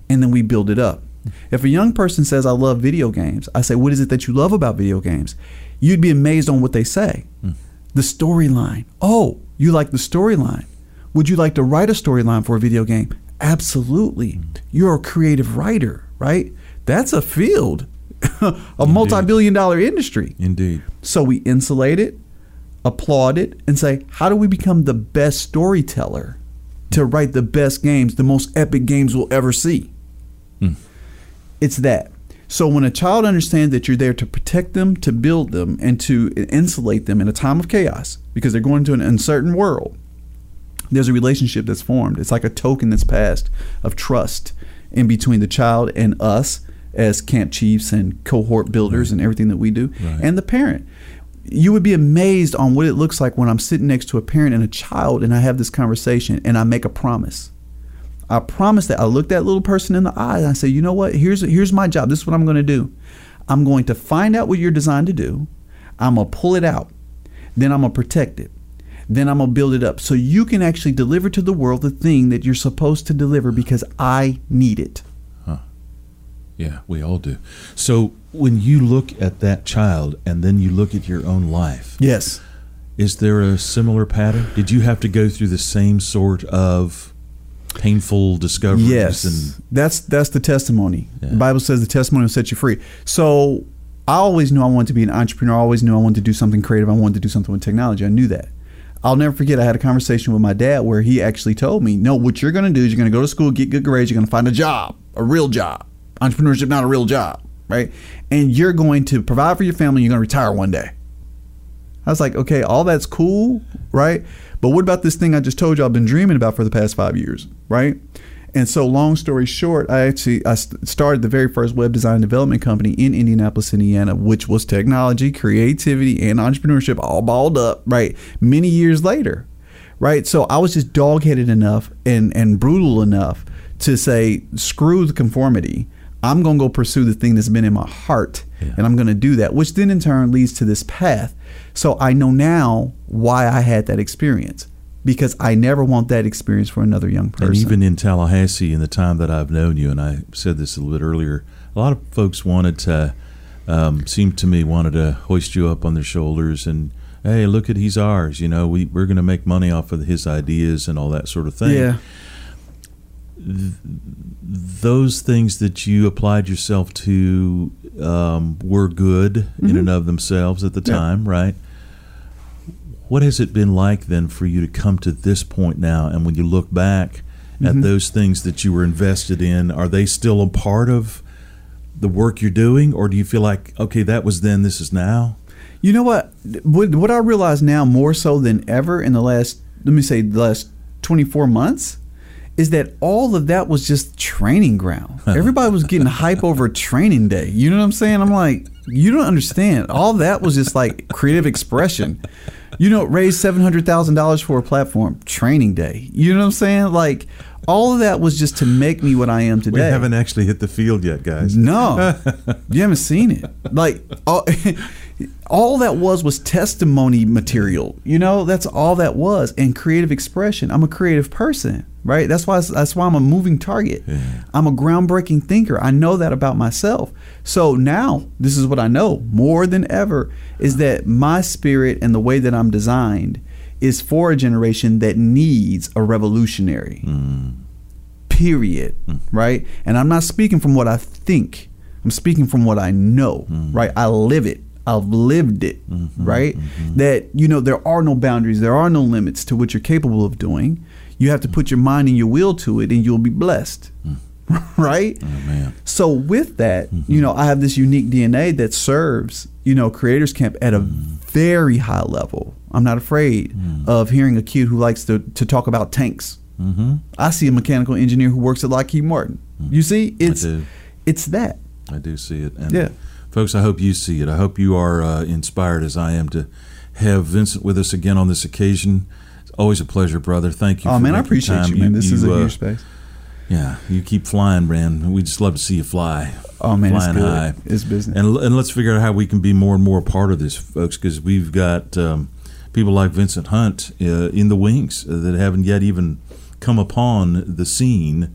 and then we build it up. If a young person says, I love video games, I say, what is it that you love about video games? You'd be amazed on what they say. Mm. The storyline. Oh, you like the storyline. Would you like to write a storyline for a video game? Absolutely. Mm. You're a creative writer, right? That's a field, a Indeed. multi-billion dollar industry. Indeed. So we insulate it, applaud it, and say, how do we become the best storyteller to write the best games, the most epic games we'll ever see? Mm. It's that. So when a child understands that you're there to protect them, to build them, and to insulate them in a time of chaos, because they're going into an uncertain world, there's a relationship that's formed. It's like a token that's passed of trust in between the child and us as camp chiefs and cohort builders right. and everything that we do, right. and the parent. You would be amazed on what it looks like when I'm sitting next to a parent and a child and I have this conversation and I make a promise. I promise that I look that little person in the eye and I say, you know what, here's here's my job. This is what I'm going to do. I'm going to find out what you're designed to do. I'm going to pull it out. Then I'm going to protect it. Then I'm going to build it up so you can actually deliver to the world the thing that you're supposed to deliver because I need it. Huh. Yeah, we all do. So when you look at that child and then you look at your own life. Yes. Is there a similar pattern? Did you have to go through the same sort of painful discoveries? Yes, and that's that's the testimony. Yeah. The Bible says the testimony will set you free. So I always knew I wanted to be an entrepreneur. I always knew I wanted to do something creative. I wanted to do something with technology. I knew that. I'll never forget I had a conversation with my dad where he actually told me, no, what you're going to do is you're going to go to school, get good grades, you're going to find a job, a real job. Entrepreneurship, not a real job, right? And you're going to provide for your family, you're going to retire one day. I was like, okay, all that's cool, right? But what about this thing I just told you I've been dreaming about for the past five years, right? And so long story short, I actually I started the very first web design development company in Indianapolis, Indiana, which was technology, creativity, and entrepreneurship all balled up, right? Many years later, right? So I was just dog-headed enough and, and brutal enough to say, screw the conformity. I'm going to go pursue the thing that's been in my heart, yeah. and I'm going to do that, which then in turn leads to this path. So I know now why I had that experience, because I never want that experience for another young person. And even in Tallahassee, in the time that I've known you, and I said this a little bit earlier, a lot of folks wanted to, um, seemed to me, wanted to hoist you up on their shoulders and, hey, look at, he's ours. You know, we, we're going to make money off of his ideas and all that sort of thing. Yeah. Th- those things that you applied yourself to um, were good mm-hmm. in and of themselves at the time, yeah. right? What has it been like then for you to come to this point now? And when you look back mm-hmm. at those things that you were invested in, are they still a part of the work you're doing? Or do you feel like, okay, that was then, this is now? You know what? What, what I realize now more so than ever in the last, let me say the last twenty-four months, is that all of that was just training ground. Everybody was getting hype over training day. You know what I'm saying? I'm like, you don't understand. All that was just like creative expression. You know, raise seven hundred thousand dollars for a platform, training day. You know what I'm saying? Like, all of that was just to make me what I am today. We haven't actually hit the field yet, guys. No, you haven't seen it. Like, all, all that was was testimony material. You know, that's all that was. And creative expression. I'm a creative person, right? That's why that's why I'm a moving target. Yeah. I'm a groundbreaking thinker. I know that about myself. So now, this is what I know more than ever, is that my spirit and the way that I'm designed is for a generation that needs a revolutionary. Mm. Period. Mm. Right? And I'm not speaking from what I think. I'm speaking from what I know. Mm. Right? I live it. I've lived it. Mm-hmm, right? Mm-hmm. That, you know, there are no boundaries. There are no limits to what you're capable of doing. You have to put your mind and your will to it, and you'll be blessed. Mm. Right? Oh, man. So with that, mm-hmm. you know, I have this unique D N A that serves, you know, Creators Camp at a mm. very high level. I'm not afraid mm. of hearing a kid who likes to, to talk about tanks. Mm-hmm. I see a mechanical engineer who works at Lockheed Martin. Mm. You see, it's it's that. I do see it. And yeah. folks, I hope you see it. I hope you are uh, inspired as I am to have Vincent with us again on this occasion. It's always a pleasure, brother. Thank you. Oh, for man, I appreciate time. you, man. This you, is a uh, huge space. Yeah, you keep flying, man. We just love to see you fly. Oh, man, flying it's good. high. It's business. And, and let's figure out how we can be more and more a part of this, folks, because we've got um, people like Vincent Hunt uh, in the wings uh, that haven't yet even come upon the scene.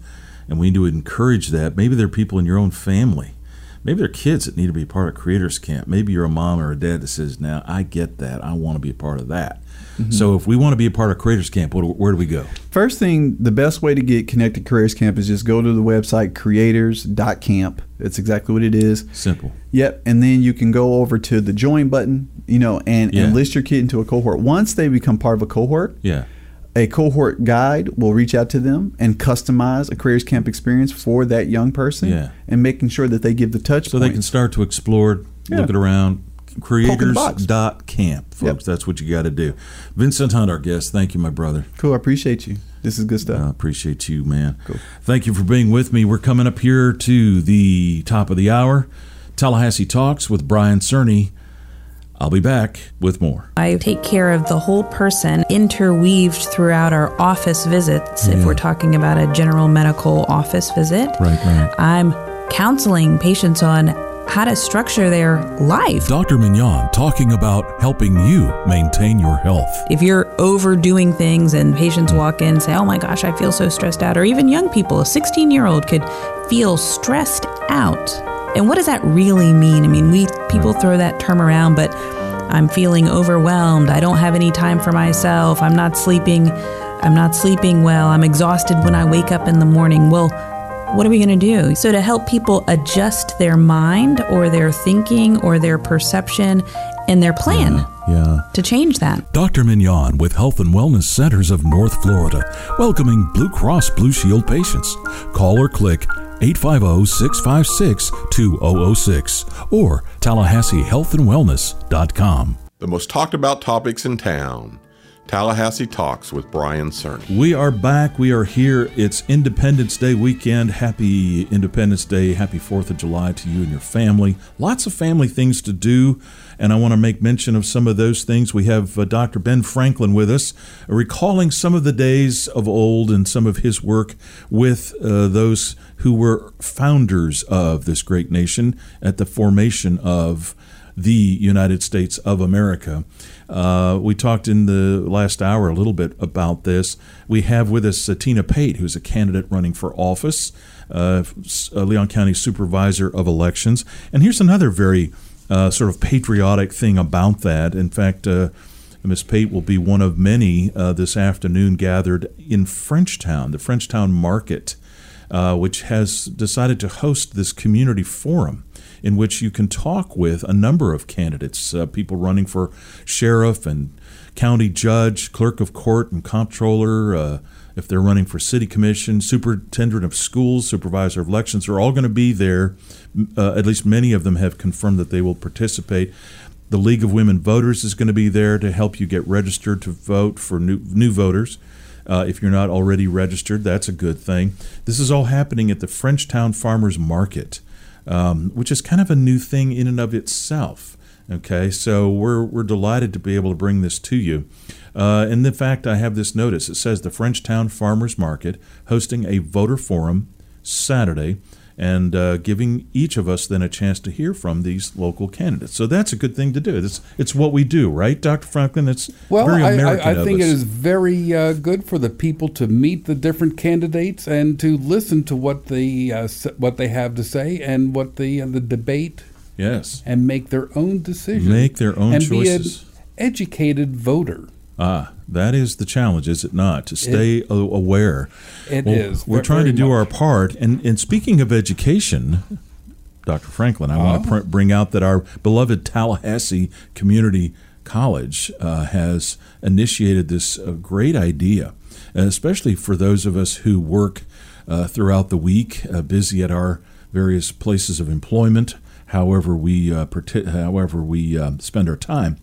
and we need to encourage that. Maybe there are people in your own family. Maybe there are kids that need to be part of Creators Camp. Maybe you're a mom or a dad that says, now, I get that. I want to be a part of that. Mm-hmm. So if we want to be a part of Creators Camp, what, where do we go? First thing, the best way to get connected to Creators Camp is just go to the website creators dot camp. That's exactly what it is. Simple. Yep. And then you can go over to the join button, you know, and Yeah. enlist your kid into a cohort. Once they become part of a cohort, Yeah. a cohort guide will reach out to them and customize a Creators Camp experience for that young person, Yeah. and making sure that they give the touch So points. they can start to explore, Yeah. look it around. Creators box. dot camp, folks. Yep. That's what you got to do. Vincent Hunt, our guest. Thank you, my brother. Cool. I appreciate you. This is good stuff. I appreciate you, man. Cool. Thank you for being with me. We're coming up here to the top of the hour. Tallahassee Talks with Brian Cerny. I'll be back with more. I take care of the whole person, interweaved throughout our office visits. Yeah. If we're talking about a general medical office visit, Right, right. I'm counseling patients on how to structure their life. Doctor Mignon talking about helping you maintain your health. If you're overdoing things and patients walk in and say, oh my gosh, I feel so stressed out, or even young people, a sixteen-year-old could feel stressed out. And what does that really mean? I mean, we people throw that term around, but I'm feeling overwhelmed. I don't have any time for myself. I'm not sleeping. I'm not sleeping well. I'm exhausted when I wake up in the morning. Well, what are we going to do? So to help people adjust their mind or their thinking or their perception and their plan Yeah. to change that. Doctor Mignon with Health and Wellness Centers of North Florida, welcoming Blue Cross Blue Shield patients. Call or click eight five zero, six five six, two zero zero six or Tallahassee Health and Wellness dot com. The most talked about topics in town. Tallahassee Talks with Brian Cerny. We are back. We are here. It's Independence Day weekend. Happy Independence Day. Happy fourth of July to you and your family. Lots of family things to do, and I want to make mention of some of those things. We have uh, Doctor Ben Franklin with us, uh, recalling some of the days of old and some of his work with uh, those who were founders of this great nation at the formation of the United States of America. Uh, we talked in the last hour a little bit about this. We have with us uh, Tina Pate, who's a candidate running for office, uh, uh, Leon County Supervisor of Elections. And here's another very uh, sort of patriotic thing about that. In fact, uh, Miz Pate will be one of many uh, this afternoon gathered in Frenchtown, the Frenchtown Market, uh, which has decided to host this community forum in which you can talk with a number of candidates, uh, people running for sheriff and county judge, clerk of court and comptroller, uh, if they're running for city commission, superintendent of schools, supervisor of elections. They're all going to be there. Uh, at least many of them have confirmed that they will participate. The League of Women Voters is going to be there to help you get registered to vote for new, new voters. Uh, if you're not already registered, that's a good thing. This is all happening at the Frenchtown Farmers Market, Um, which is kind of a new thing in and of itself. Okay, so we're we're delighted to be able to bring this to you. Uh, and in fact, I have this notice. It says the Frenchtown Farmers Market hosting a voter forum Saturday, and uh, giving each of us then a chance to hear from these local candidates. So that's a good thing to do. It's, it's what we do, right, Doctor Franklin? It's Well, very I, American I, I of think us. it is very uh, good for the people to meet the different candidates and to listen to what they uh, s- what they have to say and what the uh, the debate. Yes. And make their own decisions. Make their own and choices. Be an educated voter. Ah, that is the challenge, is it not? To stay It- a- aware. It Well, is. We're Very- trying to very do much. our part. And, and speaking of education, Doctor Franklin, I want to Oh. pr- bring out that our beloved Tallahassee Community College uh, has initiated this uh, great idea, uh, especially for those of us who work uh, throughout the week, uh, busy at our various places of employment, however we, uh, parti- however we uh, spend our time.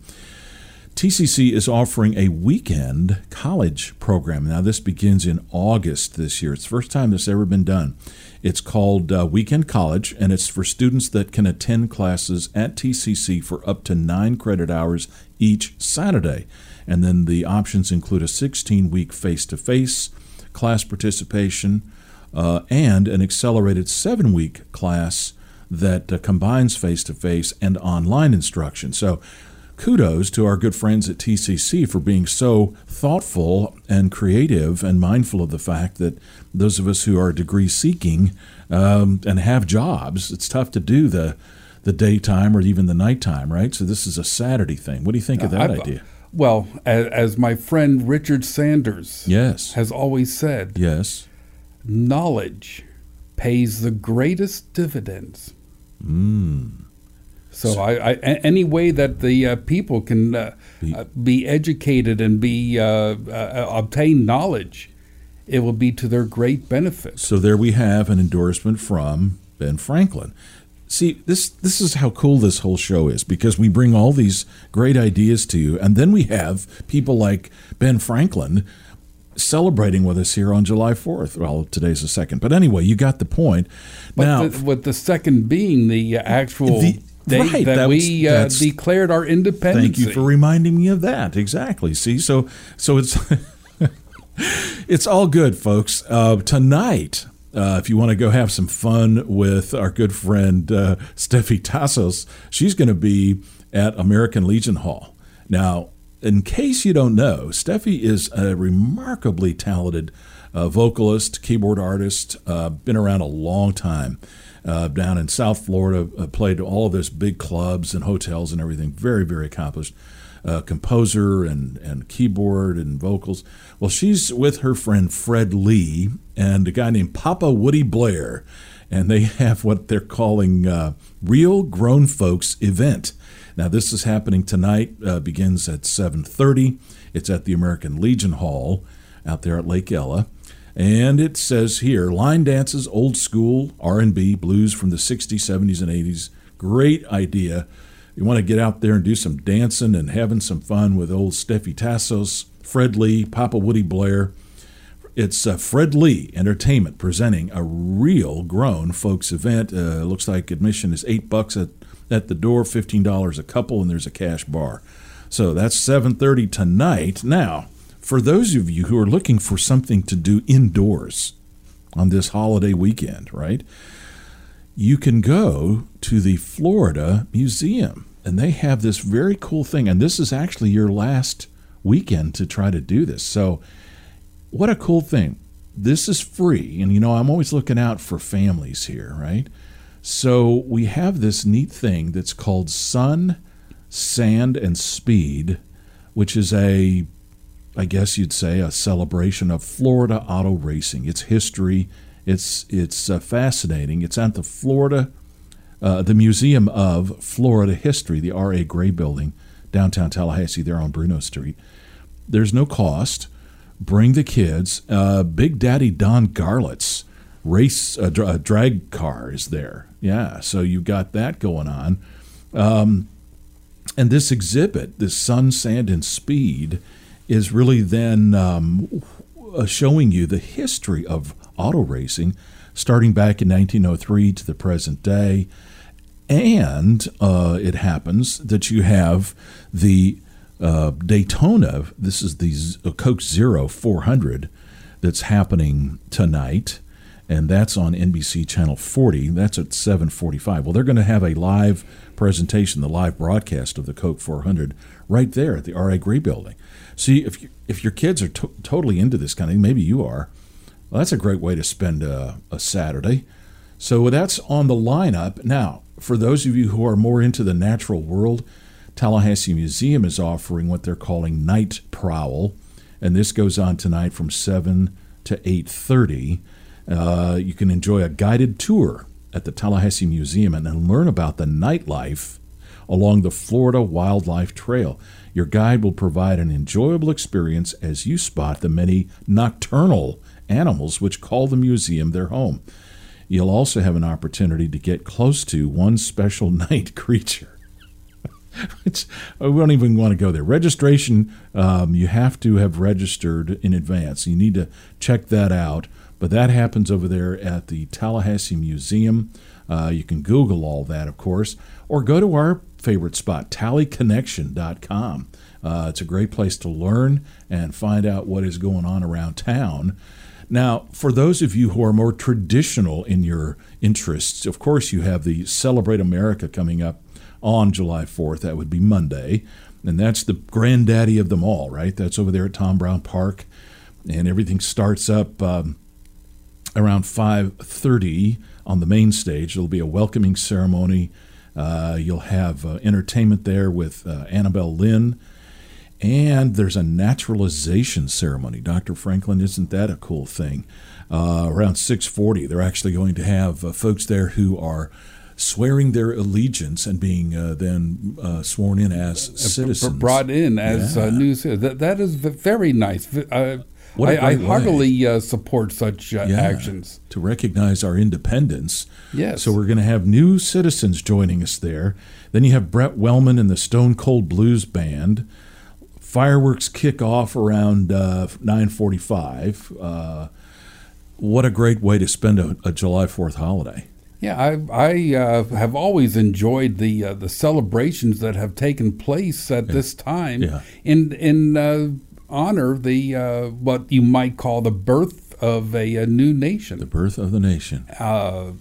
T C C is offering a weekend college program. Now, this begins in August this year. It's the first time this has ever been done. It's called uh, Weekend College, and it's for students that can attend classes at T C C for up to nine credit hours each Saturday. And then the options include a sixteen-week face-to-face class participation uh, and an accelerated seven-week class that uh, combines face-to-face and online instruction. So kudos to our good friends at T C C for being so thoughtful and creative and mindful of the fact that those of us who are degree seeking um, and have jobs, it's tough to do the the daytime or even the nighttime, right? So this is a Saturday thing. What do you think of that I've, idea? Well, as, as my friend Richard Sanders Yes. has always said, Yes. knowledge pays the greatest dividends. Mm. So I, I, a- any way that the uh, people can uh, Be- uh, be educated and be uh, uh, obtain knowledge, it will be to their great benefit. So there we have an endorsement from Ben Franklin. See, this this is how cool this whole show is, because we bring all these great ideas to you, and then we have people like Ben Franklin celebrating with us here on July fourth. Well, today's the second, but anyway, you got the point. But now, the, with the second being the uh, actual The- date right, that, that was- we uh, that's- declared our independence. thank you for reminding me of that. Exactly. See, so so it's it's all good, folks. Uh, tonight, uh, if you want to go have some fun with our good friend uh, Steffi Tassos, she's going to be at American Legion Hall. Now, in case you don't know, Steffi is a remarkably talented uh, vocalist, keyboard artist, uh, been around a long time. Uh, down in South Florida, uh, played all of those big clubs and hotels and everything. Very, very accomplished uh, composer and, and keyboard and vocals. Well, she's with her friend Fred Lee and a guy named Papa Woody Blair, and they have what they're calling uh, Real Grown Folks Event. Now, this is happening tonight, uh, begins at seven thirty. It's at the American Legion Hall out there at Lake Ella. And it says here, line dances, old school, R and B, blues from the sixties, seventies, and eighties. Great idea. You want to get out there and do some dancing and having some fun with old Steffi Tassos, Fred Lee, Papa Woody Blair. It's uh, Fred Lee Entertainment presenting a real grown folks event. Uh, looks like admission is eight bucks at, at the door, fifteen dollars a couple, and there's a cash bar. So that's seven thirty tonight. Now, for those of you who are looking for something to do indoors on this holiday weekend, right, you can go to the Florida Museum, and they have this very cool thing, and this is actually your last weekend to try to do this. So what a cool thing. This is free, and you know, I'm always looking out for families here, right? So we have this neat thing that's called Sun, Sand, and Speed, which is a I guess you'd say a celebration of Florida auto racing, its history. It's it's uh, fascinating. It's at the Florida, uh, the Museum of Florida History, the R A Gray Building, downtown Tallahassee, there on Bruno Street. There's no cost. Bring the kids. Uh, Big Daddy Don Garlett's race uh, dra- drag car is there. Yeah, so you got that going on. Um, and this exhibit, this Sun, Sand, and Speed, is really then um, showing you the history of auto racing, starting back in nineteen oh three to the present day. And uh, it happens that you have the uh, Daytona, this is the Z- Coke Zero four hundred that's happening tonight, and that's on N B C Channel forty. That's at seven forty-five. Well, they're going to have a live presentation, the live broadcast of the Coke four hundred right there at the R A Gray Building. See, if you, if your kids are to- totally into this kind of thing, maybe you are, well, that's a great way to spend a, a Saturday. So that's on the lineup. Now, for those of you who are more into the natural world, Tallahassee Museum is offering what they're calling Night Prowl, and this goes on tonight from seven to eight thirty. Uh, you can enjoy a guided tour at the Tallahassee Museum and then learn about the nightlife along the Florida Wildlife Trail. Your guide will provide an enjoyable experience as you spot the many nocturnal animals which call the museum their home. You'll also have an opportunity to get close to one special night creature. It's, we don't even want to go there. Registration, um, you have to have registered in advance. You need to check that out. But that happens over there at the Tallahassee Museum. Uh, you can Google all that, of course, or go to our favorite spot, tally connection dot com. Uh, it's a great place to learn and find out what is going on around town. Now, for those of you who are more traditional in your interests, of course, you have the Celebrate America coming up on July fourth. That would be Monday. And that's the granddaddy of them all, right? That's over there at Tom Brown Park. And everything starts up um, around five thirty on the main stage. There'll be a welcoming ceremony. Uh, you'll have uh, entertainment there with uh, Annabelle Lynn. And there's a naturalization ceremony. Doctor Franklin, isn't that a cool thing? Uh, around six forty, they're actually going to have uh, folks there who are swearing their allegiance and being uh, then uh, sworn in as citizens. Brought in as yeah. uh, new citizens. That, that is very nice. Uh, What a I, I great way. heartily uh, support such uh, Yeah, actions. to recognize our independence. Yes. So we're going to have new citizens joining us there. Then you have Brett Wellman and the Stone Cold Blues Band. Fireworks kick off around uh, nine forty-five. Uh, what a great way to spend a, a July fourth holiday. Yeah, I, I uh, have always enjoyed the uh, the celebrations that have taken place at Yeah. this time Yeah. in in uh, honor the uh, what you might call the birth of a, a new nation. The birth of the nation. Uh,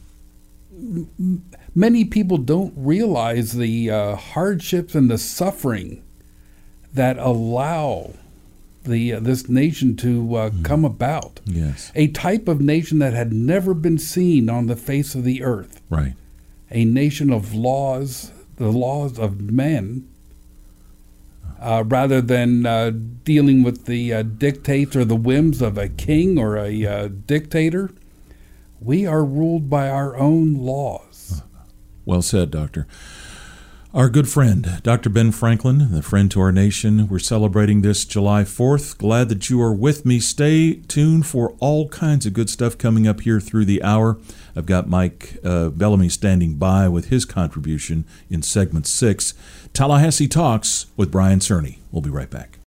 m- many people don't realize the uh, hardships and the suffering that allow the uh, this nation to uh, Mm-hmm. come about. Yes. A type of nation that had never been seen on the face of the earth. Right. A nation of laws, the laws of men, uh, rather than uh, dealing with the uh, dictates or the whims of a king or a uh, dictator. We are ruled by our own laws. Well said, Doctor. Our good friend, Doctor Ben Franklin, the friend to our nation, we're celebrating this July fourth. Glad that you are with me. Stay tuned for all kinds of good stuff coming up here through the hour. I've got Mike uh, Bellamy standing by with his contribution in segment six. Tallahassee Talks with Brian Cerny. We'll be right back.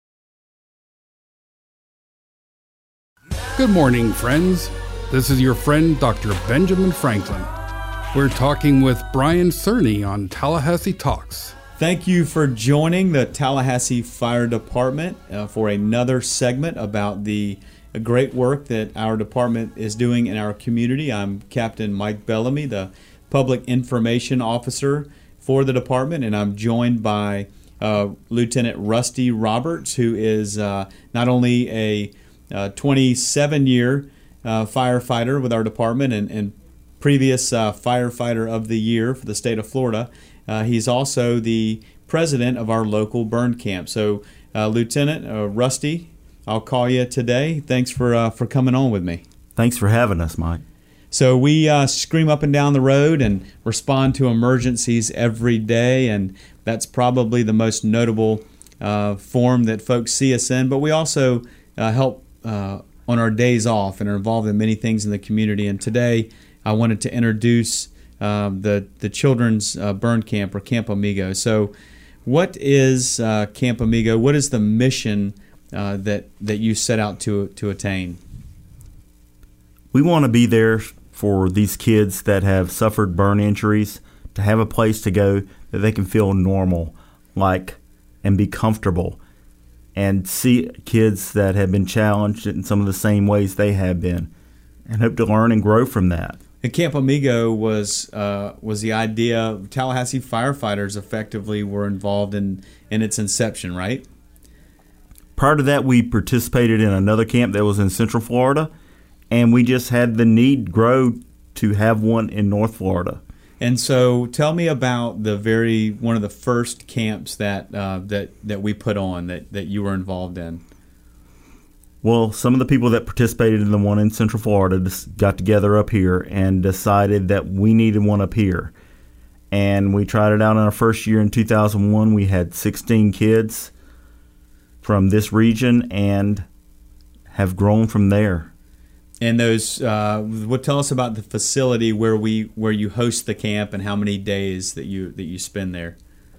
Good morning, friends. This is your friend, Doctor Benjamin Franklin. We're talking with Brian Cerny on Tallahassee Talks. Thank you for joining the Tallahassee Fire Department uh, for another segment about the great work that our department is doing in our community. I'm Captain Mike Bellamy, the Public Information Officer for the department, and I'm joined by uh, Lieutenant Rusty Roberts, who is uh, not only a uh, twenty-seven-year uh, firefighter with our department and, and previous uh, firefighter of the year for the state of Florida. Uh, he's also the president of our local burn camp. So, uh, Lieutenant uh, Rusty, I'll call you today. Thanks for uh, for coming on with me. Thanks for having us, Mike. So we uh, scream up and down the road and respond to emergencies every day, and that's probably the most notable uh, form that folks see us in. But we also uh, help uh, on our days off and are involved in many things in the community. And today, I wanted to introduce um, the the children's uh, burn camp, or Camp Amigo. So, what is uh, Camp Amigo? What is the mission uh, that that you set out to to attain? We want to be there for these kids that have suffered burn injuries, to have a place to go that they can feel normal, like, and be comfortable, and see kids that have been challenged in some of the same ways they have been, and hope to learn and grow from that. And Camp Amigo was uh, was the idea. Tallahassee firefighters effectively were involved in, in its inception, right? Prior to that, we participated in another camp that was in Central Florida, and we just had the need grow to have one in North Florida. And so, tell me about the very one of the first camps that uh, that that we put on that, that you were involved in. Well, some of the people that participated in the one in Central Florida just got together up here and decided that we needed one up here. And we tried it out in our first year in two thousand one. We had sixteen kids from this region and have grown from there. And those, uh, what tell us about the facility where we where you host the camp and how many days that you that you spend there.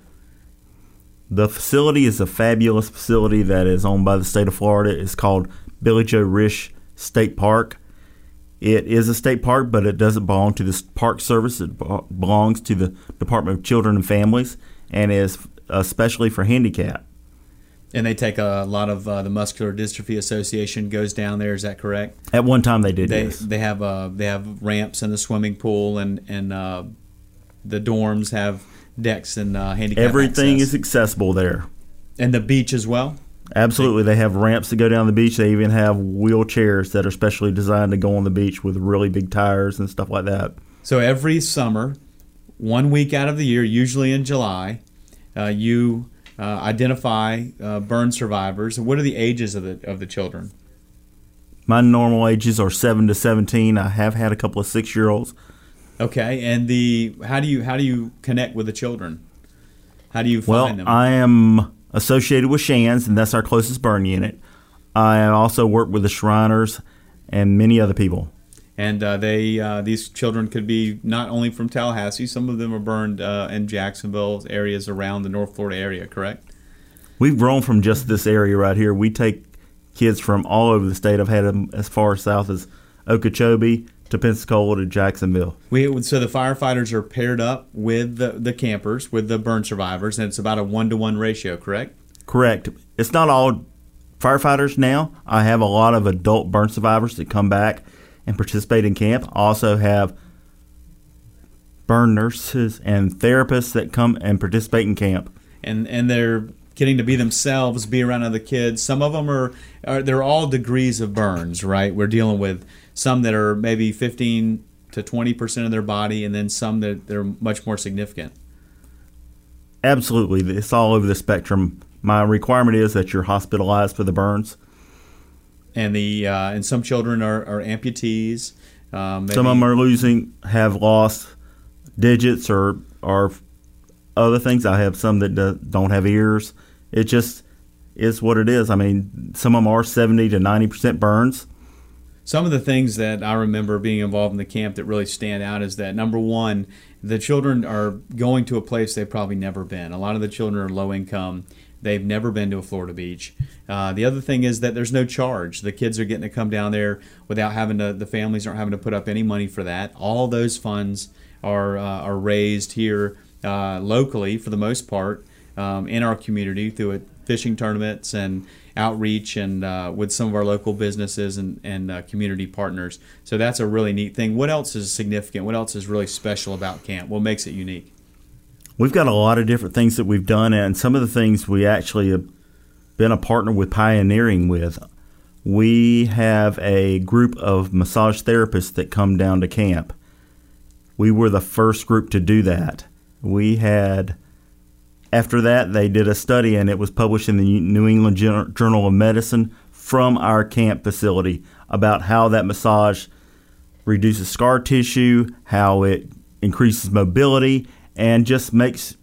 The facility is a fabulous facility that is owned by the state of Florida. It's called Billy Joe Risch State Park. It is a state park, but it doesn't belong to the Park Service. It belongs to the Department of Children and Families, and is especially for handicap. And they take a lot of uh, the Muscular Dystrophy Association goes down there. Is that correct? At one time, they did. They yes. they have uh, they have ramps in the swimming pool, and and uh, the dorms have decks and uh, handicap Everything access. is accessible there. And the beach as well? Absolutely. They have ramps that go down the beach. They even have wheelchairs that are specially designed to go on the beach with really big tires and stuff like that. So every summer, one week out of the year, usually in July, uh, you uh, identify uh, burn survivors. What are the ages of the of the children? My normal ages are seven to seventeen. I have had a couple of six-year-olds. Okay, and the how do you how do you connect with the children? How do you find well, them? I am associated with Shands, and that's our closest burn unit. I also work with the Shriners and many other people. And uh, they uh, these children could be not only from Tallahassee. Some of them are burned uh, in Jacksonville, areas around the North Florida area, correct? We've grown from just this area right here. We take kids from all over the state. I've had them as far south as Okeechobee to Pensacola to Jacksonville. We So the firefighters are paired up with the, the campers, with the burn survivors, and it's about a one-to-one ratio, correct? Correct. It's not all firefighters now. I have a lot of adult burn survivors that come back and participate in camp. I also have burn nurses and therapists that come and participate in camp. And and they're getting to be themselves, be around other kids. Some of them are, are they're all degrees of burns, right? We're dealing with some that are maybe fifteen to twenty percent of their body, and then some that they're much more significant. Absolutely. It's all over the spectrum. My requirement is that you're hospitalized for the burns. And the uh, and some children are, are amputees. Um, some of them are losing, have lost digits or or other things. I have some that do, don't have ears. It just is what it is. I mean, some of them are seventy to ninety percent burns. Some of the things that I remember being involved in the camp that really stand out is that, number one, the children are going to a place they've probably never been. A lot of the children are low income. They've never been to a Florida beach. Uh, the other thing is that there's no charge. The kids are getting to come down there without having to, the families aren't having to put up any money for that. All those funds are, uh, are raised here uh, locally for the most part um, in our community through it, fishing tournaments and outreach and uh, with some of our local businesses and, and uh, community partners. So that's a really neat thing. What else is significant? What else is really special about camp? What makes it unique? We've got a lot of different things that we've done, and some of the things we actually have been a partner with Pioneering with. We have a group of massage therapists that come down to camp. We were the first group to do that. We had, after that, they did a study, and it was published in the New England Journal of Medicine from our camp facility about how that massage reduces scar tissue, how it increases mobility, and just makes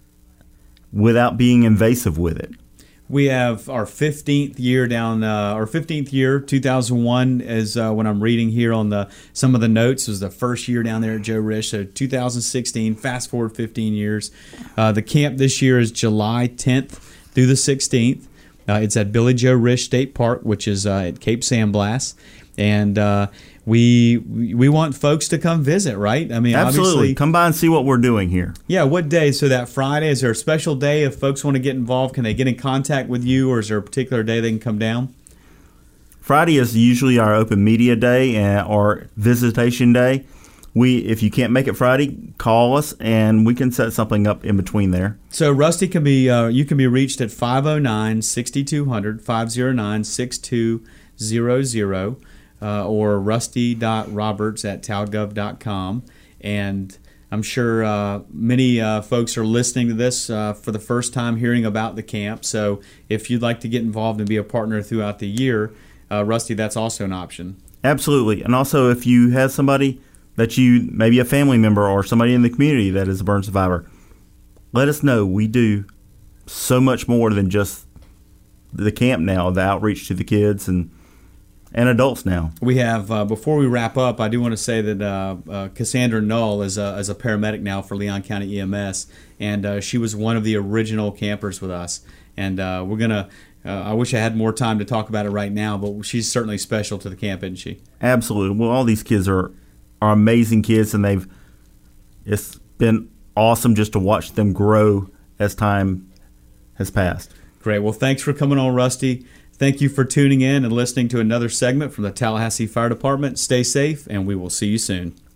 without being invasive with it. We have our fifteenth year down, uh, our fifteenth year, two thousand one, is uh, when I'm reading here on the some of the notes, was the first year down there at Joe Risch. So two thousand sixteen, fast forward fifteen years. Uh, the camp this year is July tenth through the sixteenth. Uh, it's at Billy Joe Risch State Park, which is uh, at Cape San Blas. And uh, we we want folks to come visit, right? I mean, absolutely. Obviously, come by and see what we're doing here. Yeah, what day? So that Friday, is there a special day if folks want to get involved? Can they get in contact with you, or is there a particular day they can come down? Friday is usually our open media day and, or visitation day. We, if you can't make it Friday, call us and we can set something up in between there. So Rusty can be uh, you can be reached at five oh nine, six two zero zero, five oh nine, six two zero zero. Uh, or rusty.roberts at talgov dot com. And I'm sure uh, many uh, folks are listening to this uh, for the first time hearing about the camp. So if you'd like to get involved and be a partner throughout the year, uh, Rusty, that's also an option. Absolutely. And also if you have somebody that you, maybe a family member or somebody in the community that is a burn survivor, let us know. We do so much more than just the camp now, the outreach to the kids and and adults now. We have, uh, before we wrap up, I do want to say that uh, uh, Cassandra Null is a, is a paramedic now for Leon County E M S, and uh, she was one of the original campers with us. And uh, we're going to, uh, I wish I had more time to talk about it right now, but she's certainly special to the camp, isn't she? Absolutely. Well, all these kids are, are amazing kids, and they've, it's been awesome just to watch them grow as time has passed. Great. Well, thanks for coming on, Rusty. Thank you for tuning in and listening to another segment from the Tallahassee Fire Department. Stay safe, and we will see you soon.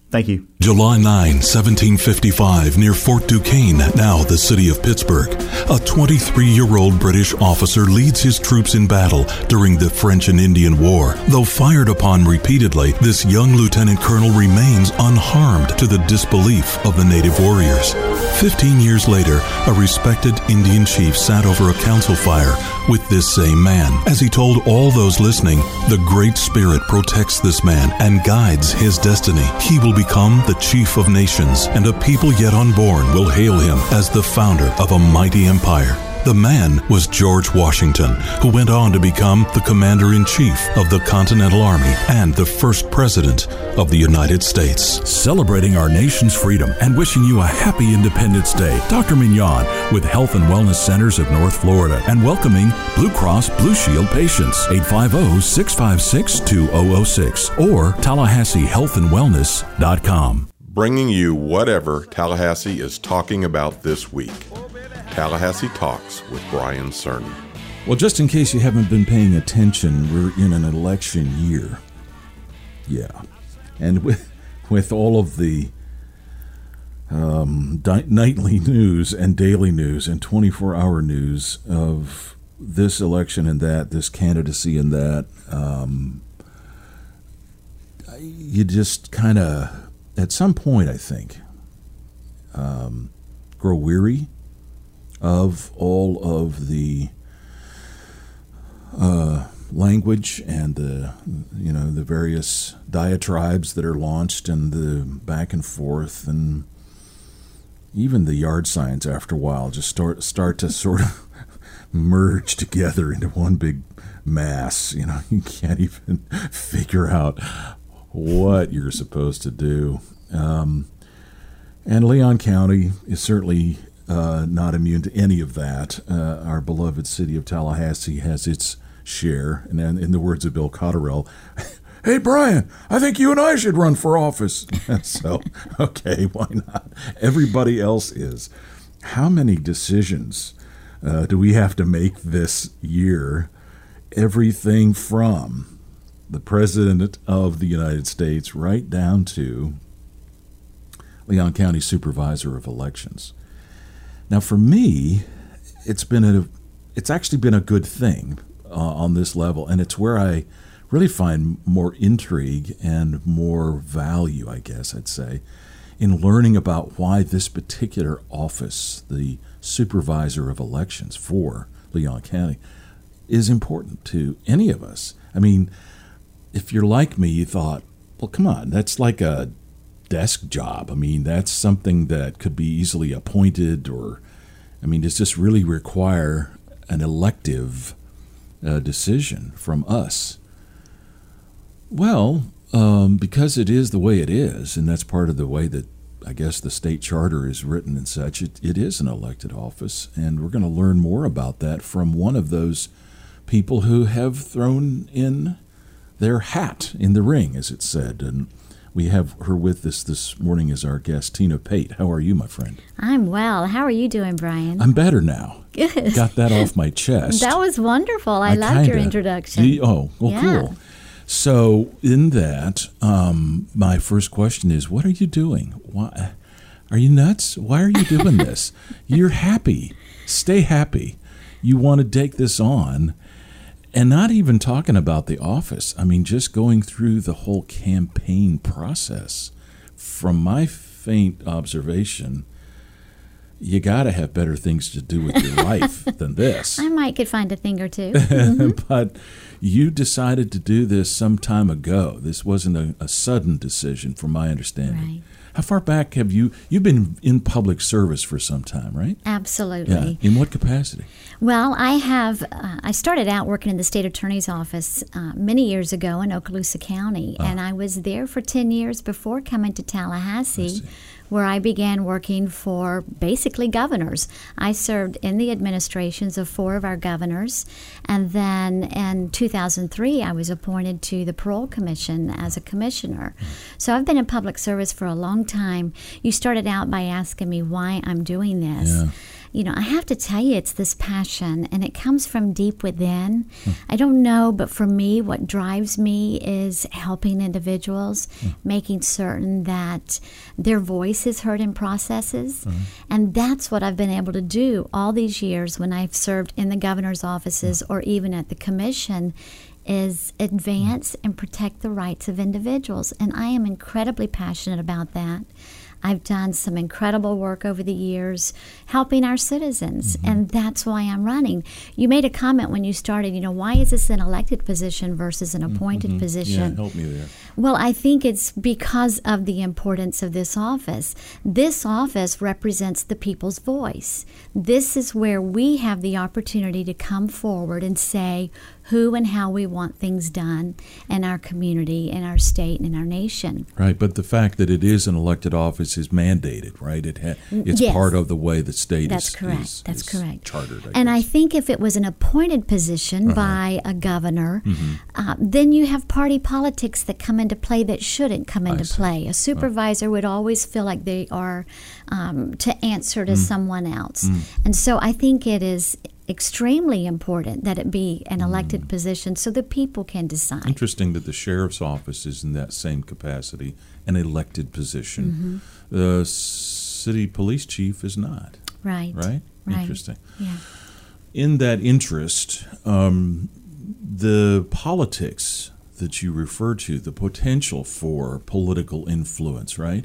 Thank you. July ninth, seventeen fifty-five, near Fort Duquesne, now the city of Pittsburgh. A twenty-three-year-old British officer leads his troops in battle during the French and Indian War. Though fired upon repeatedly, this young lieutenant colonel remains unharmed to the disbelief of the native warriors. Fifteen years later, a respected Indian chief sat over a council fire with this same man. As he told all those listening, the Great Spirit protects this man and guides his destiny. He will become the chief of nations, and a people yet unborn will hail him as the founder of a mighty empire. The man was George Washington, who went on to become the Commander-in-Chief of the Continental Army and the first President of the United States. Celebrating our nation's freedom and wishing you a happy Independence Day, Doctor Mignon with Health and Wellness Centers of North Florida and welcoming Blue Cross Blue Shield patients. eight five zero, six five six, two zero zero six or Tallahassee Health and Wellness dot com. Bringing you whatever Tallahassee is talking about this week. Tallahassee Talks with Brian Cerny. Well, just in case you haven't been paying attention, we're in an election year. Yeah. And with with all of the um, di- nightly news and daily news and twenty-four hour news of this election and that, this candidacy and that, um, you just kind of, at some point, I think, um, grow weary of all of the uh, language and the, you know, the various diatribes that are launched and the back and forth, and even the yard signs after a while just start start to sort of merge together into one big mass. You know, you can't even figure out what you're supposed to do. Um, and Leon County is certainly Uh, not immune to any of that. Uh, our beloved city of Tallahassee has its share. And then, in the words of Bill Cotterill, hey, Brian, I think you and I should run for office. So, okay, why not? Everybody else is. How many decisions uh, do we have to make this year? Everything from the President of the United States right down to Leon County Supervisor of Elections. Now, for me, it's been a, it's actually been a good thing uh, on this level, and it's where I really find more intrigue and more value, I guess I'd say, in learning about why this particular office, the Supervisor of Elections for Leon County, is important to any of us. I mean, if you're like me, you thought, well, come on, that's like a desk job. I mean, that's something that could be easily appointed, or, I mean, does this really require an elective uh, decision from us? Well, um, because it is the way it is, and that's part of the way that I guess the state charter is written and such, it, it is an elected office, and we're going to learn more about that from one of those people who have thrown in their hat in the ring, as it's said. And we have her with us this morning as our guest, Tina Pate. How are you, my friend? I'm well. How are you doing, Brian? I'm better now. Good. Got that off my chest. That was wonderful. I, I loved kinda, your introduction. You, oh, well, yeah. cool. So in that, um, my first question is, what are you doing? Why are you nuts? Why are you doing this? You're happy. Stay happy. You want to take this on. And not even talking about the office. I mean, just going through the whole campaign process. From my faint observation, you got to have better things to do with your life than this. I might could find a thing or two. Mm-hmm. But you decided to do this some time ago. This wasn't a, a sudden decision, from my understanding. Right. How far back have you, you've been in public service for some time, right? Absolutely. Yeah. In what capacity? Well, I have, uh, I started out working in the state attorney's office uh, many years ago in Okaloosa County, Ah. and I was there for ten years before coming to Tallahassee, where I began working for basically governors. I served in the administrations of four of our governors, and then in two thousand three, I was appointed to the Parole Commission as a commissioner. So I've been in public service for a long time. You started out by asking me why I'm doing this. Yeah. you know, I have to tell you, it's this passion, and it comes from deep within. Mm. I don't know, but for me, what drives me is helping individuals, mm. making certain that their voice is heard in processes. Mm. And that's what I've been able to do all these years when I've served in the governor's offices mm. or even at the commission, is advance mm. and protect the rights of individuals. And I am incredibly passionate about that. I've done some incredible work over the years helping our citizens, mm-hmm. and that's why I'm running. You made a comment when you started, you know, why is this an elected position versus an appointed mm-hmm. position? Yeah, help me there. Well, I think it's because of the importance of this office. This office represents the people's voice. This is where we have the opportunity to come forward and say who and how we want things done in our community, in our state, and in our nation. Right, but the fact that it is an elected office is mandated, right? It ha- It's yes. part of the way the state That's is, correct. is, That's is correct. chartered. I and guess. I think if it was an appointed position uh-huh. by a governor, mm-hmm. uh, then you have party politics that come into play that shouldn't come into I see. play. A supervisor oh. would always feel like they are um, to answer to mm. someone else. Mm. And so I think it is extremely important that it be an elected mm. position so the people can decide. Interesting that the sheriff's office is in that same capacity, an elected position. Mm-hmm. The city police chief is not. Right. Right? Right. Interesting. Yeah. In that interest, um, the politics that you refer to, the potential for political influence, right?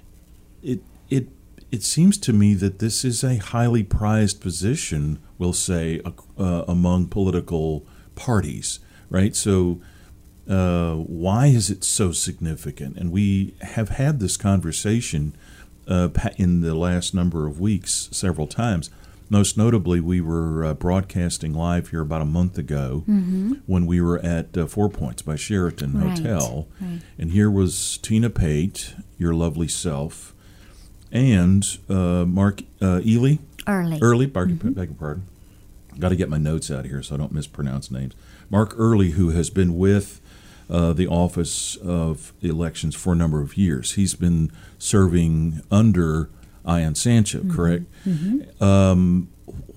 It it it seems to me that this is a highly prized position, we'll say, uh, among political parties, right? So uh, why is it so significant? And we have had this conversation uh, in the last number of weeks several times. Most notably, we were uh, broadcasting live here about a month ago mm-hmm. when we were at uh, Four Points by Sheraton right. Hotel. Right. And here was Tina Pate, your lovely self, and uh, Mark uh, Ely. Early. Early, beg mm-hmm. your pardon. Got to get my notes out here so I don't mispronounce names. Mark Early, who has been with uh, the Office of Elections for a number of years. He's been serving under Ian Sancho, mm-hmm. correct? Mm-hmm. Um,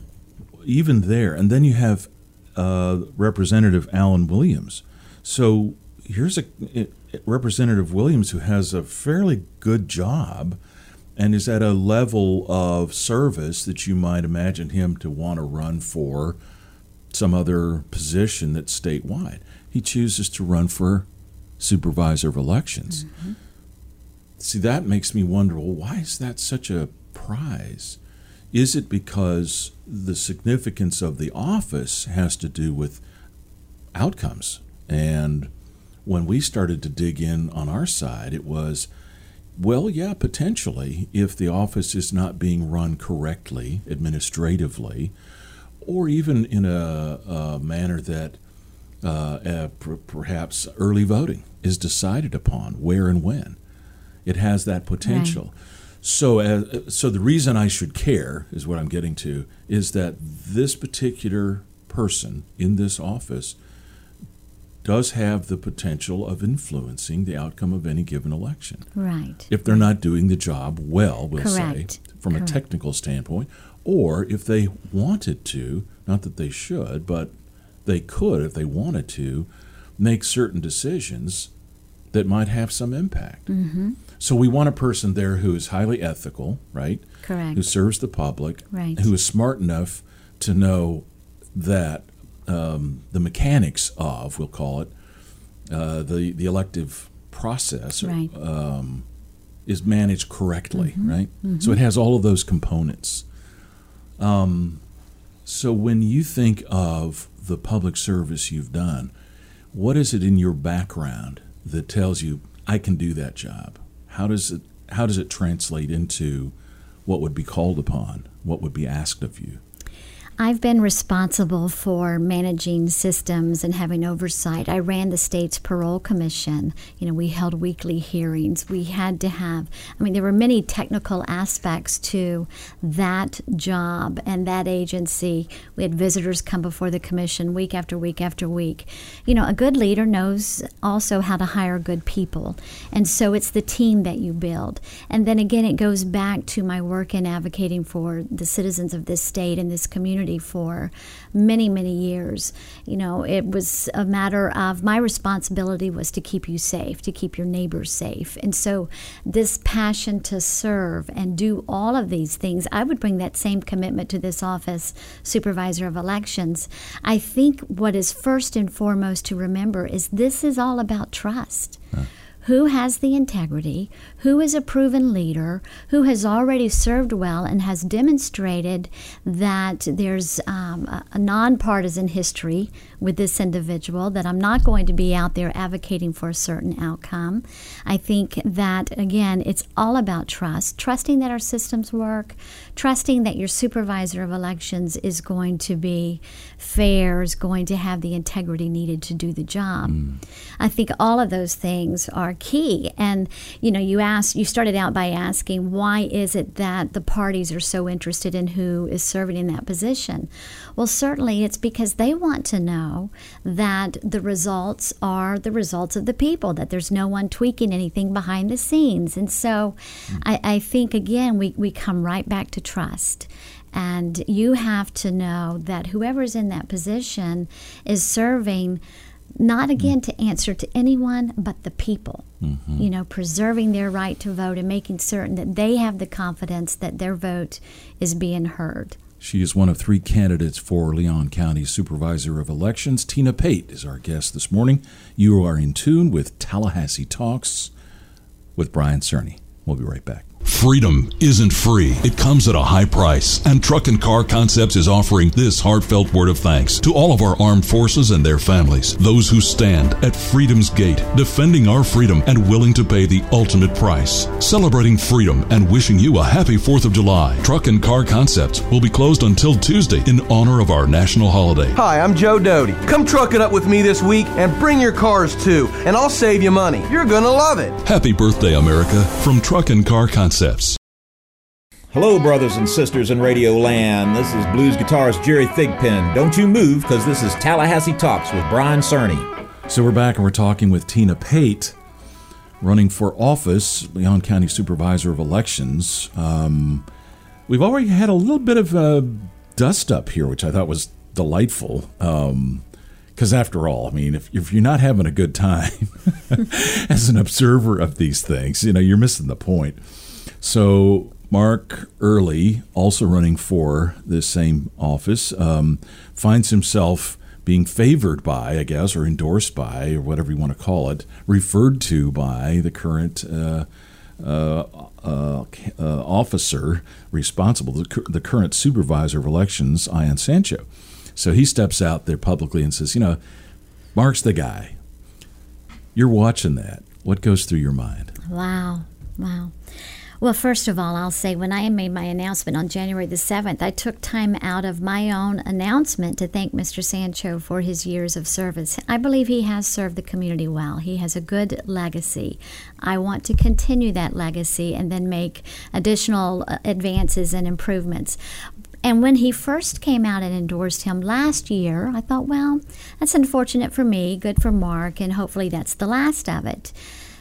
even there. And then you have uh, Representative Alan Williams. So here's a it, Representative Williams who has a fairly good job and is at a level of service that you might imagine him to want to run for some other position that's statewide. He chooses to run for supervisor of elections. Mm-hmm. See, that makes me wonder, well, why is that such a prize? Is it because the significance of the office has to do with outcomes? And when we started to dig in on our side, it was, well, yeah, potentially, if the office is not being run correctly, administratively, or even in a, a manner that uh, uh, per- perhaps early voting is decided upon, where and when. It has that potential. Right. So, uh, so the reason I should care is what I'm getting to is that this particular person in this office does have the potential of influencing the outcome of any given election. Right. If they're not doing the job well, we'll Correct. say, from Correct. a technical standpoint, or if they wanted to, not that they should, but they could, if they wanted to, make certain decisions that might have some impact. Mm-hmm. So we want a person there who is highly ethical, right? Correct. Who serves the public, right. who is smart enough to know that um, the mechanics of, we'll call it, uh, the, the elective process right. um, is managed correctly, mm-hmm. right? Mm-hmm. So it has all of those components. Um, so when you think of the public service you've done, what is it in your background that tells you, I can do that job? How does it how does it translate into what would be called upon, what would be asked of you? I've been responsible for managing systems and having oversight. I ran the state's parole commission. You know, we held weekly hearings. We had to have, I mean, there were many technical aspects to that job and that agency. We had visitors come before the commission week after week after week. You know, a good leader knows also how to hire good people. And so it's the team that you build. And then again, it goes back to my work in advocating for the citizens of this state and this community for many, many years. You know, it was a matter of my responsibility was to keep you safe, to keep your neighbors safe. And so this passion to serve and do all of these things, I would bring that same commitment to this office, Supervisor of Elections. I think what is first and foremost to remember is this is all about trust. Huh. Who has the integrity, who is a proven leader, who has already served well and has demonstrated that there's um, a, a nonpartisan history with this individual, that I'm not going to be out there advocating for a certain outcome. I think that, again, it's all about trust, trusting that our systems work, trusting that your supervisor of elections is going to be fair, is going to have the integrity needed to do the job. Mm. I think all of those things are key. And, you know, you asked, you started out by asking, why is it that the parties are so interested in who is serving in that position? Well, certainly it's because they want to know that the results are the results of the people, that there's no one tweaking anything behind the scenes. And so mm. I, I think, again, we, we come right back to trust. And you have to know that whoever's in that position is serving not, again, to answer to anyone, but the people. Mm-hmm. You know, preserving their right to vote and making certain that they have the confidence that their vote is being heard. She is one of three candidates for Leon County Supervisor of Elections. Tina Pate is our guest this morning. You are in tune with Tallahassee Talks with Brian Cerny. We'll be right back. Freedom isn't free. It comes at a high price. And Truck and Car Concepts is offering this heartfelt word of thanks to all of our armed forces and their families, those who stand at freedom's gate, defending our freedom and willing to pay the ultimate price. Celebrating freedom and wishing you a happy fourth of July. Truck and Car Concepts will be closed until Tuesday in honor of our national holiday. Hi, I'm Joe Doty. Come truck it up with me this week and bring your cars too, and I'll save you money. You're going to love it. Happy birthday, America, from Truck and Car Concepts. Hello, brothers and sisters in Radio Land. This is blues guitarist Jerry Thigpen. Don't you move, because this is Tallahassee Talks with Brian Cerny. So we're back and we're talking with Tina Pate, running for office, Leon County Supervisor of Elections. Um, we've already had a little bit of uh, dust up here, which I thought was delightful. Um, Because after all, I mean, if, if you're not having a good time as an observer of these things, you know, you're missing the point. So Mark Early, also running for this same office, um, finds himself being favored by, I guess, or endorsed by, or whatever you want to call it, referred to by the current uh, uh, uh, uh, officer responsible, the, the current supervisor of elections, Ian Sancho. So he steps out there publicly and says, you know, Mark's the guy. You're watching that. What goes through your mind? Wow. Wow. Well, first of all, I'll say when I made my announcement on January the seventh, I took time out of my own announcement to thank Mister Sancho for his years of service. I believe he has served the community well. He has a good legacy. I want to continue that legacy and then make additional advances and improvements. And when he first came out and endorsed him last year, I thought, well, that's unfortunate for me, good for Mark, and hopefully that's the last of it.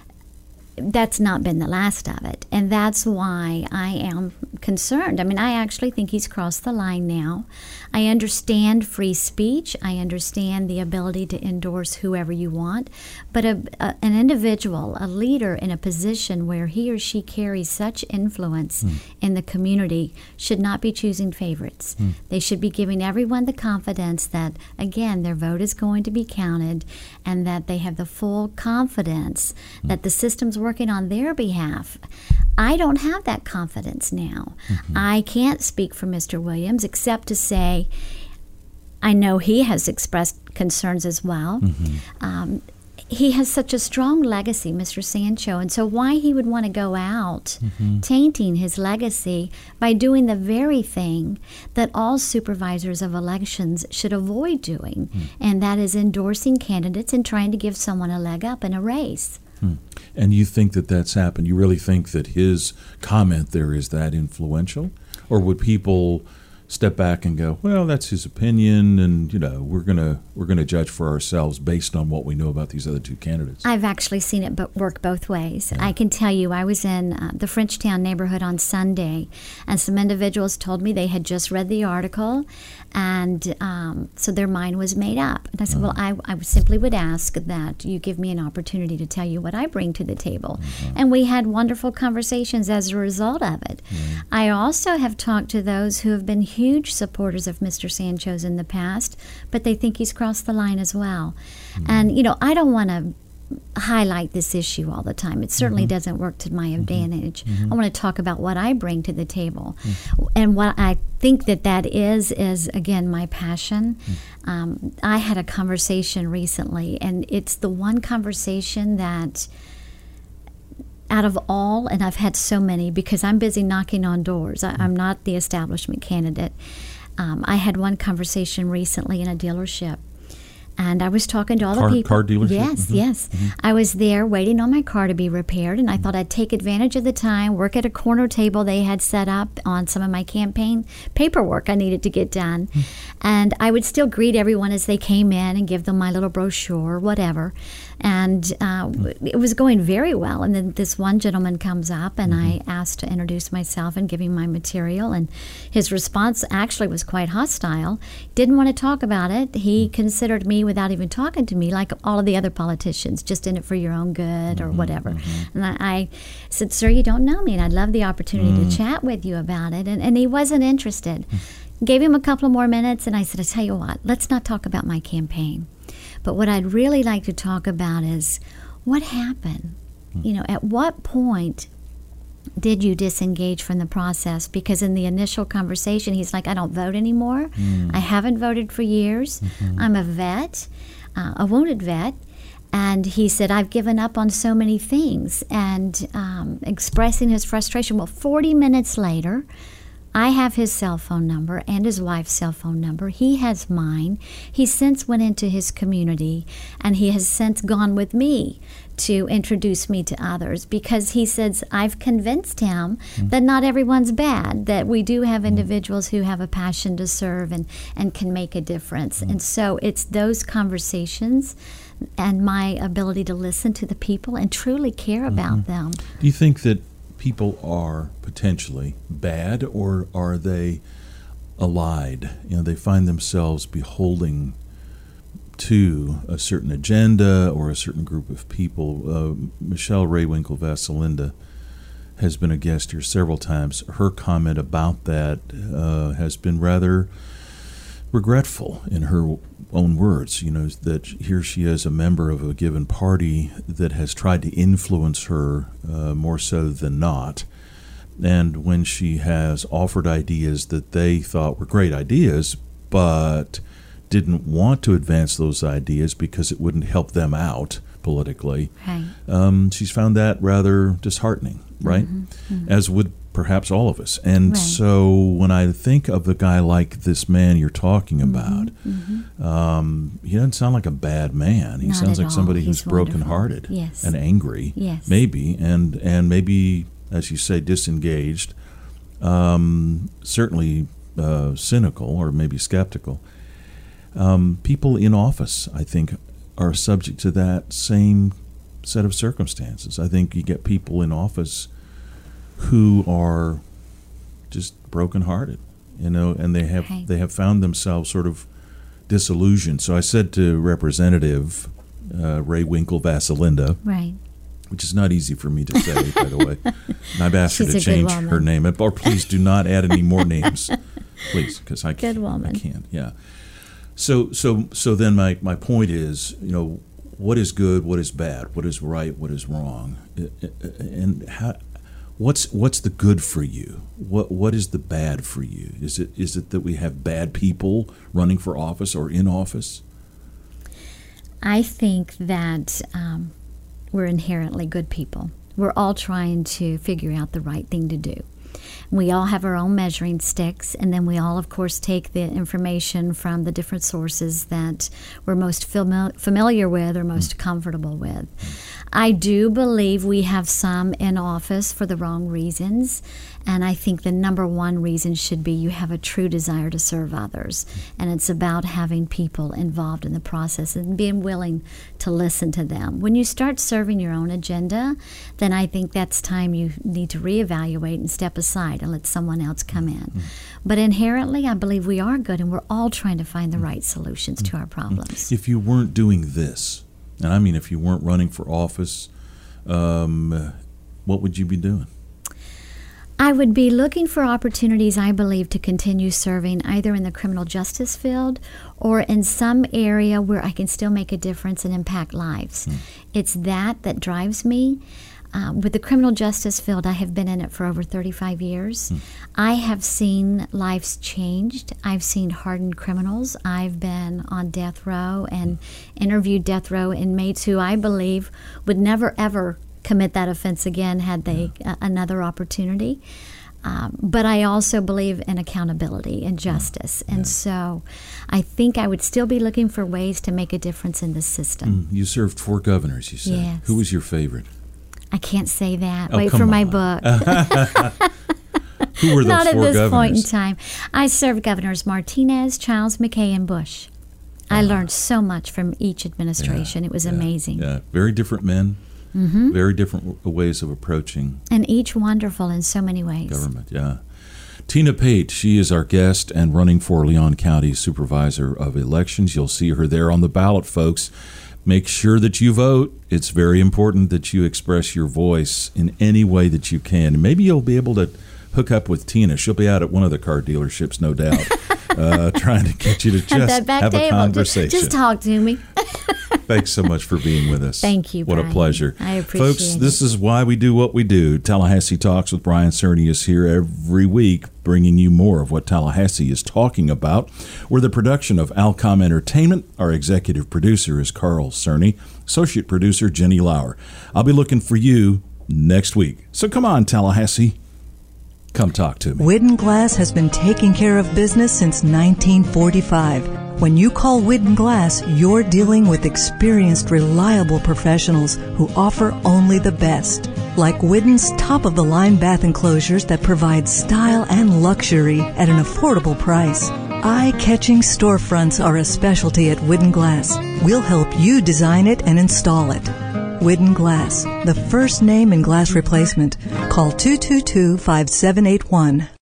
That's not been the last of it, and that's why I am concerned. I mean, I actually think he's crossed the line now. I understand free speech. I understand the ability to endorse whoever you want, but a, a, an individual, a leader in a position where he or she carries such influence mm. in the community should not be choosing favorites. Mm. They should be giving everyone the confidence that, again, their vote is going to be counted and that they have the full confidence mm. that the system's working on their behalf. I don't have that confidence now. Mm-hmm. I can't speak for Mister Williams except to say I know he has expressed concerns as well. Mm-hmm. Um, he has such a strong legacy, Mister Sancho, and so why he would want to go out mm-hmm. tainting his legacy by doing the very thing that all supervisors of elections should avoid doing, mm. and that is endorsing candidates and trying to give someone a leg up in a race. Hmm. And you think that that's happened? You really think that his comment there is that influential? Or would people step back and go, well, that's his opinion, and you know, we're gonna we're gonna judge for ourselves based on what we know about these other two candidates? I've actually seen it bo- work both ways. Yeah. I can tell you, I was in uh, the Frenchtown neighborhood on Sunday, and some individuals told me they had just read the article, and um, so their mind was made up. And I said, uh-huh. well, I, I simply would ask that you give me an opportunity to tell you what I bring to the table. Uh-huh. And we had wonderful conversations as a result of it. Uh-huh. I also have talked to those who have been huge supporters of Mister Sancho's in the past, but they think he's crossed the line as well. Mm-hmm. And, you know, I don't want to highlight this issue all the time. It certainly mm-hmm. doesn't work to my advantage. Mm-hmm. I want to talk about what I bring to the table. Mm-hmm. And what I think that that is, is, again, my passion. Mm-hmm. Um, I had a conversation recently, and it's the one conversation that out of all, and I've had so many because I'm busy knocking on doors. I, I'm not the establishment candidate. Um, I had one conversation recently in a dealership, and I was talking to all car, the people. Car dealership? Yes, mm-hmm. yes. Mm-hmm. I was there waiting on my car to be repaired, and I mm-hmm. thought I'd take advantage of the time, work at a corner table they had set up on some of my campaign paperwork I needed to get done. Mm-hmm. And I would still greet everyone as they came in and give them my little brochure, whatever. And uh, mm-hmm. it was going very well. And then this one gentleman comes up, and mm-hmm. I asked to introduce myself and give him my material. And his response actually was quite hostile. Didn't want to talk about it. He mm-hmm. considered me, without even talking to me, like all of the other politicians, just in it for your own good mm-hmm. or whatever. Mm-hmm. And I, I said, sir, you don't know me, and I'd love the opportunity mm-hmm. to chat with you about it. And, and he wasn't interested. Mm-hmm. Gave him a couple of more minutes, and I said, I tell you what, let's not talk about my campaign. But what I'd really like to talk about is what happened. Mm-hmm. You know, at what point did you disengage from the process? Because in the initial conversation, he's like, I don't vote anymore. Mm. I haven't voted for years. Mm-hmm. I'm a vet, uh, a wounded vet. And he said, I've given up on so many things, and um, expressing his frustration. Well, forty minutes later, I have his cell phone number and his wife's cell phone number. He has mine. He since went into his community, and he has since gone with me to introduce me to others, because he says, I've convinced him mm-hmm. that not everyone's bad, that we do have individuals who have a passion to serve and, and can make a difference. Mm-hmm. And so it's those conversations and my ability to listen to the people and truly care mm-hmm. about them. Do you think that people are potentially bad, or are they allied? You know, they find themselves beholding to a certain agenda or a certain group of people. Uh, Michelle Raywinkle Vasalinda has been a guest here several times. Her comment about that uh, has been rather regretful, in her own words. You know, that here she is, a member of a given party that has tried to influence her uh, more so than not. And when she has offered ideas that they thought were great ideas, but didn't want to advance those ideas because it wouldn't help them out politically, right. um, she's found that rather disheartening, right? Mm-hmm. Mm-hmm. As would perhaps all of us. And right. so when I think of a guy like this man you're talking mm-hmm. about, mm-hmm. um, he doesn't sound like a bad man. He Not sounds at like somebody all. who's He's wonderful. brokenhearted Yes. and angry, yes. maybe, and, and maybe, as you say, disengaged, um, certainly uh, cynical or maybe skeptical. Um, people in office, I think, are subject to that same set of circumstances. I think you get people in office who are just brokenhearted, you know, and they have right. they have found themselves sort of disillusioned. So I said to Representative uh, Raywinkle Vasalinda, right. which is not easy for me to say, by the way. And I've asked She's her to a good change woman. her name, or please do not add any more names, please, because I Good can't. woman. I can't. Yeah. So so so then my, my point is, you know, what is good, what is bad, what is right, what is wrong, and how, what's what's the good for you? What what is the bad for you? Is it is it that we have bad people running for office or in office? I think that um, we're inherently good people. We're all trying to figure out the right thing to do. We all have our own measuring sticks, and then we all, of course, take the information from the different sources that we're most fami- familiar with or most comfortable with. I do believe we have some in office for the wrong reasons, and I think the number one reason should be you have a true desire to serve others, and it's about having people involved in the process and being willing to listen to them. When you start serving your own agenda, then I think that's time you need to reevaluate and step aside and let someone else come in. Mm-hmm. But inherently, I believe we are good, and we're all trying to find the right solutions to our problems. If you weren't doing this, and I mean if you weren't running for office, um, what would you be doing? I would be looking for opportunities, I believe, to continue serving either in the criminal justice field or in some area where I can still make a difference and impact lives. Mm. It's that that drives me. Uh, with the criminal justice field, I have been in it for over thirty-five years. Mm. I have seen lives changed. I've seen hardened criminals. I've been on death row and interviewed death row inmates who I believe would never, ever commit that offense again had they uh, another opportunity. Um, but I also believe in accountability and justice. Yeah. And so I think I would still be looking for ways to make a difference in this system. Mm. You served four governors, you said. Yes. Who was your favorite? I can't say that. Oh, Wait for on. my book. Who were those Not four at this governors? point in time. I served Governors Martinez, Childs, McKay, and Bush. I uh-huh. learned so much from each administration. Yeah, it was yeah, amazing. Yeah, very different men, mm-hmm. very different w- ways of approaching. And each wonderful in so many ways. Government, yeah. Tina Pate, she is our guest and running for Leon County Supervisor of Elections. You'll see her there on the ballot, folks. Make sure that you vote. It's very important that you express your voice in any way that you can. Maybe you'll be able to hook up with Tina. She'll be out at one of the car dealerships, no doubt, uh, trying to get you to just have a conversation. Just, just talk to me. Thanks so much for being with us. Thank you, What Brian. a pleasure. I appreciate Folks, it. this is why we do what we do. Tallahassee Talks with Brian Cerny is here every week, bringing you more of what Tallahassee is talking about. We're the production of Alcom Entertainment. Our executive producer is Carl Cerny. Associate producer, Jenny Lauer. I'll be looking for you next week. So come on, Tallahassee. Come talk to me. Widden Glass has been taking care of business since nineteen forty-five. When you call Widden Glass, you're dealing with experienced, reliable professionals who offer only the best. Like Widden's top-of-the-line bath enclosures that provide style and luxury at an affordable price. Eye-catching storefronts are a specialty at Widden Glass. We'll help you design it and install it. Widden Glass, the first name in glass replacement. Call two two two, five seven eight one.